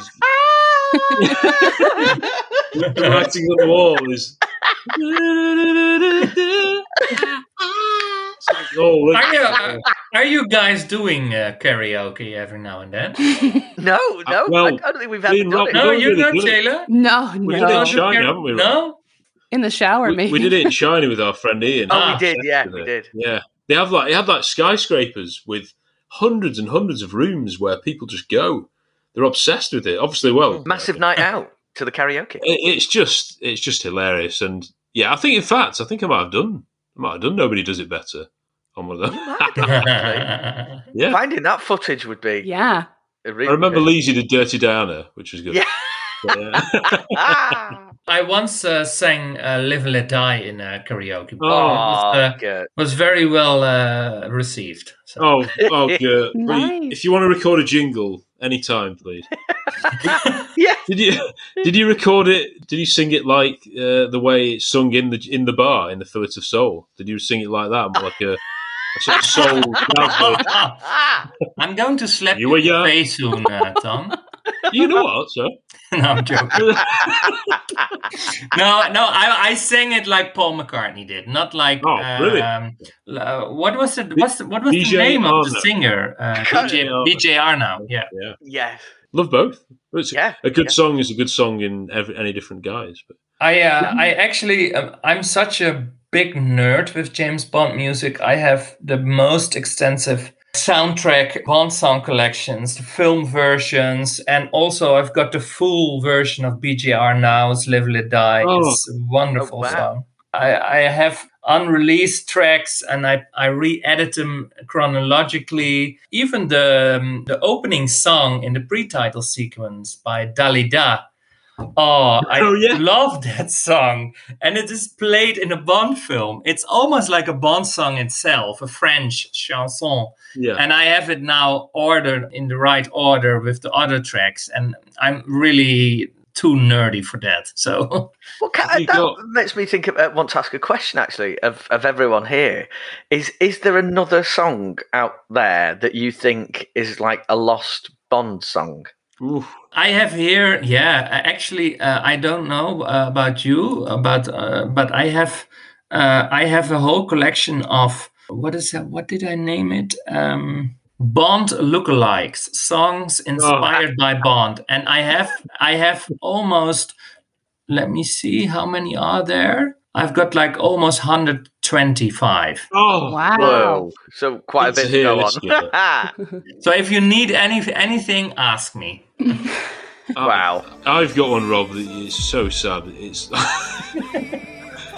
Writing on the wall is. Oh, look. Are you, uh, are you guys doing uh, karaoke every now and then? No, no, well, I, I don't think we've ever being done rock- it. No, don't you're really not, do it. Shayla? No, We no. did it in No, China, Kara- haven't we? Rob? No? In the shower, We, maybe. we did it in China with our friend Ian. Oh, Ah. we did, yeah, With we it. did. Yeah, they have like they have like skyscrapers with hundreds and hundreds of rooms where people just go. They're obsessed with it. Obviously, well, Massive night out to the karaoke. it- it's just it's just hilarious. And yeah, I think in fact, I think I might have done. I might have done. Nobody does it better on one of them. Yeah, Finding that footage would be. Yeah. a really I remember good- Leezy did Dirty Diana, which was good. Yeah. But, yeah. I once uh, sang uh, Live and Let Die in a karaoke bar. Oh, It was, uh, good. was very well uh, received. So. Oh, oh, good. Nice. If you want to record a jingle, anytime, please. Yeah. Did you did you record it? Did you sing it like uh, the way it's sung in the in the bar in the Fillet of Soul? Did you sing it like that, more like a, a sort of soul? I'm going to slap You you were in the young. face soon, uh, Tom. You know what, sir? No, I'm joking. No, no, I, I sang it like Paul McCartney did, not like. Oh, really? Um, uh, what was it? What's the, what was B J the name of the Arno. singer? Uh, B J Arno. B J Arno. Yeah. Yeah, Yes. love both. It's Yeah, a good yeah. song is a good song in every, any different guise. But I uh, I actually um, I'm such a big nerd with James Bond music. I have the most extensive soundtrack Bond song collections, the film versions, and also I've got the full version of B J Arno's Live Let Die. Oh. It's a wonderful Oh, wow. song. I, I have unreleased tracks and I, I re-edit them chronologically. Even the um, the opening song in the pre-title sequence by Dalida. Oh, I Oh, yeah. love that song. And it is played in a Bond film. It's almost like a Bond song itself, a French chanson. yeah, And I have it now ordered in the right order with the other tracks. And I'm really too nerdy for that. So Well, ca- Have you that got- makes me think. Of, uh, want to ask a question actually of of everyone here. Is is there another song out there that you think is like a lost Bond song? Oof. I have here, yeah, actually, uh, I don't know uh, about you, about, uh, but I have, uh, I have a whole collection of what is that? What did I name it? Um, Bond lookalikes, songs inspired by Bond, and I have, I have almost. Let me see, how many are there? I've got like almost one hundred twenty-five. Oh, Wow. Whoa! So quite a Good to bit to hear go this, on. So if you need any anything, ask me. Wow. I've got one, Rob, that is so sad. It's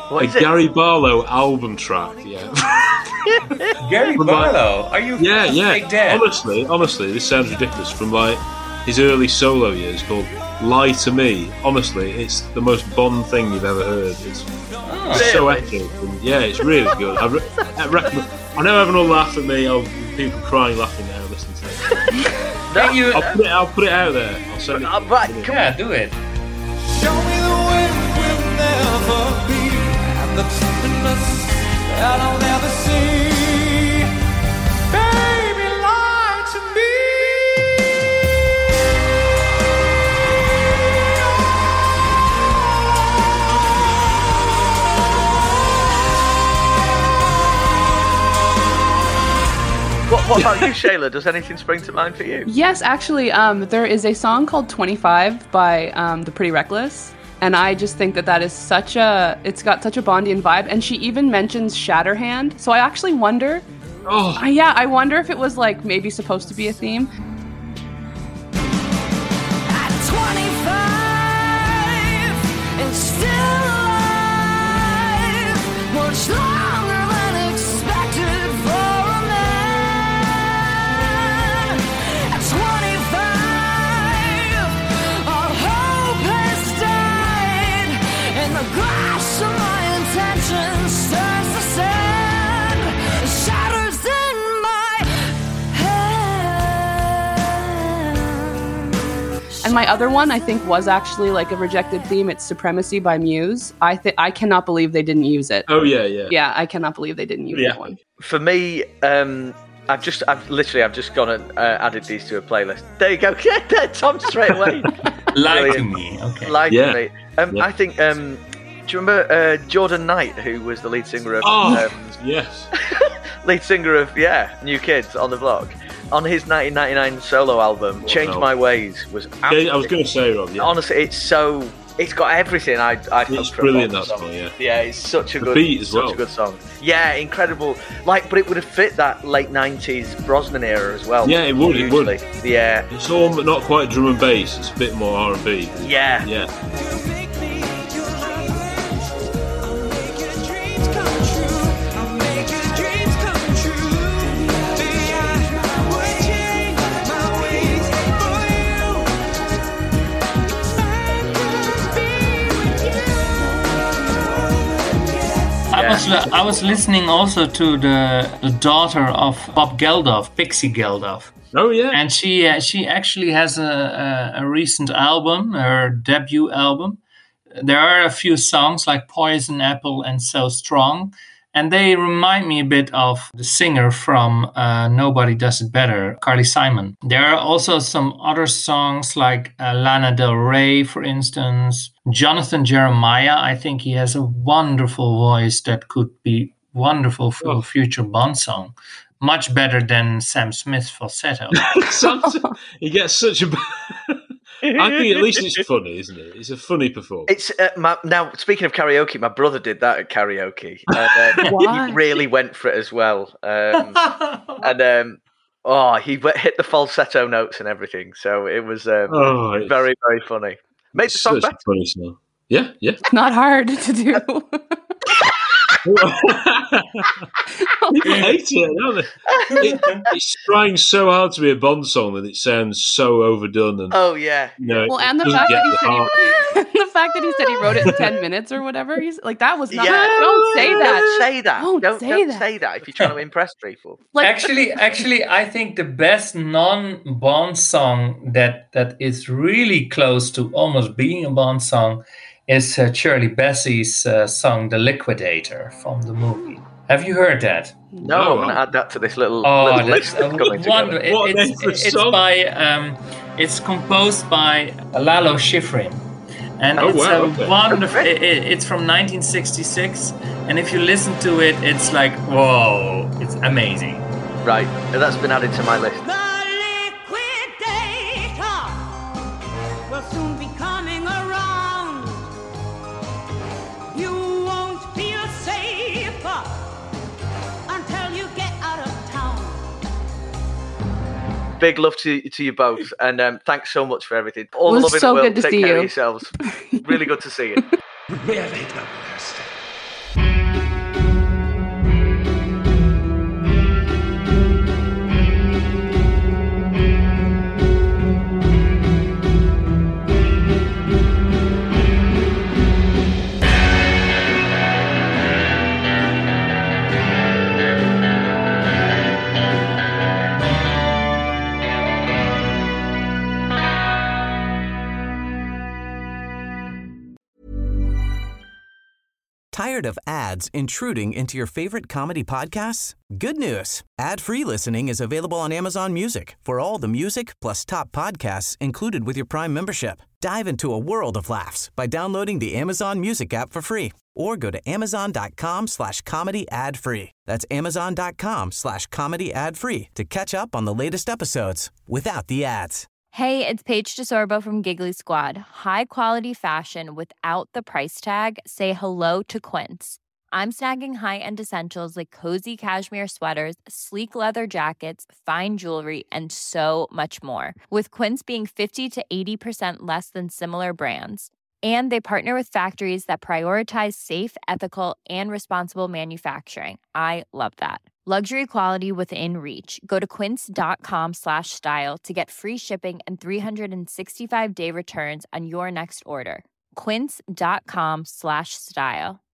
What a is it? Gary Barlow album track. Yeah. Gary From, Barlow? like, Are you Yeah, yeah. fake dead? Honestly, honestly, this sounds ridiculous. From like his early solo years, called "Lie to Me." Honestly, it's the most Bond thing you've ever heard. It's, Oh. it's so epic. And yeah, it's really good. I, re- I recommend. I know everyone will laugh at me. I'll people crying, laughing now, listening to it. Can you, I'll put it. I'll put it out there. I'll send it. Uh, right, come yeah, do it. Show me the way we'll never be, and the tenderness that I'll never see. Baby, lie to me. What, what about you, Shayla? Does anything spring to mind for you? Yes, actually, um, there is a song called twenty-five by um, The Pretty Reckless. And I just think that that is such a, it's got such a Bondian vibe. And she even mentions Shatterhand. So I actually wonder, oh, uh, yeah, I wonder if it was like maybe supposed to be a theme. At twenty-five and still alive, much longer than expected for a man. At twenty-five, all hope has died, and the grass of my intentions turns to sand, shatters in my head. And my other one, I think, was actually like a rejected theme. It's Supremacy by Muse. I think I cannot believe they didn't use it. Oh yeah, yeah. Yeah, I cannot believe they didn't use Yeah. that one. For me, um, I've just, I've literally, I've just gone and uh, added these to a playlist. There you go, get there, Tom, straight away. Lie to Brilliant. me. Okay. Lie Yeah. to me. Um, Yeah. I think. Um, do you remember uh, Jordan Knight, who was the lead singer of, Oh, um, yes. lead singer of yeah, New Kids on the Block? On his nineteen ninety-nine solo album, "Change no. My Ways" was. Yeah, I was going to say, Rob. Yeah. Honestly, it's so. It's got everything I I It's brilliant, that song, yeah. Yeah, it's such a The good beat as such well. a good song. Yeah, incredible. Like, but it would have fit that late nineties Brosnan era as well. Yeah, it would, it would. hugely. Yeah, It's all not quite drum and bass. It's a bit more R and B. yeah. Yeah. I was I was listening also to the, the daughter of Bob Geldof, Pixie Geldof. Oh yeah. And she uh, she actually has a, a, a recent album, her debut album. There are a few songs like Poison Apple and So Strong, and they remind me a bit of the singer from uh, Nobody Does It Better, Carly Simon. There are also some other songs like uh, Lana Del Rey, for instance. Jonathan Jeremiah, I think he has a wonderful voice that could be wonderful for Oh. a future Bond song. Much better than Sam Smith's falsetto. Sometimes he gets such a. I think at least it's funny, isn't it? It's a funny performance. It's uh, my, now speaking of karaoke, my brother did that at karaoke. And, um, Why? he really went for it as well. Um, and um, oh, he w- hit the falsetto notes and everything. So it was um, Oh, it's- very, very funny. Made the song Such better. a funny song. Yeah, yeah. Not hard to do. People hate it, don't they? It, it's trying so hard to be a Bond song that it sounds so overdone and Oh yeah. you know, Well, it and the doesn't fact, get that he the said heart. he, the fact that he said he wrote it in ten minutes or whatever, he's like, that was not. Yeah. Don't say that. Don't say that. Don't Don't, say don't that. say that if you're trying to impress people. Like, actually, actually, I think the best non-Bond song that that is really close to almost being a Bond song is uh, Shirley Bassey's uh, song "The Liquidator" from the movie. Have you heard that? No, Oh, I'm going to wow. add that to this little, Oh, little that's list that's a coming wonder. together. It- What an it's excellent it's song. by um, it's composed by Lalo Schifrin, and Oh, it's wow, a okay. wonderful. It, it- it's from nineteen sixty-six, and if you listen to it, it's like whoa, it's amazing. Right, that's been added to my list. The liquidator will soon be coming around. You won't feel safer until you get out of town. Big love to to you both, and um, thanks so much for everything. All It the was love in so the world. good to Take see care you. of yourselves. Really good to see you. Really bloodthirsty. Tired of ads intruding into your favorite comedy podcasts? Good news. Ad-free listening is available on Amazon Music for all the music plus top podcasts included with your Prime membership. Dive into a world of laughs by downloading the Amazon Music app for free or go to amazon.com slash comedy ad free. That's amazon.com slash comedy ad free to catch up on the latest episodes without the ads. Hey, it's Paige DeSorbo from Giggly Squad. High quality fashion without the price tag. Say hello to Quince. I'm snagging high-end essentials like cozy cashmere sweaters, sleek leather jackets, fine jewelry, and so much more. With Quince being fifty to eighty percent less than similar brands. And they partner with factories that prioritize safe, ethical, and responsible manufacturing. I love that. Luxury quality within reach. Go to quince.com slash style to get free shipping and three sixty-five day returns on your next order. Quince.com slash style.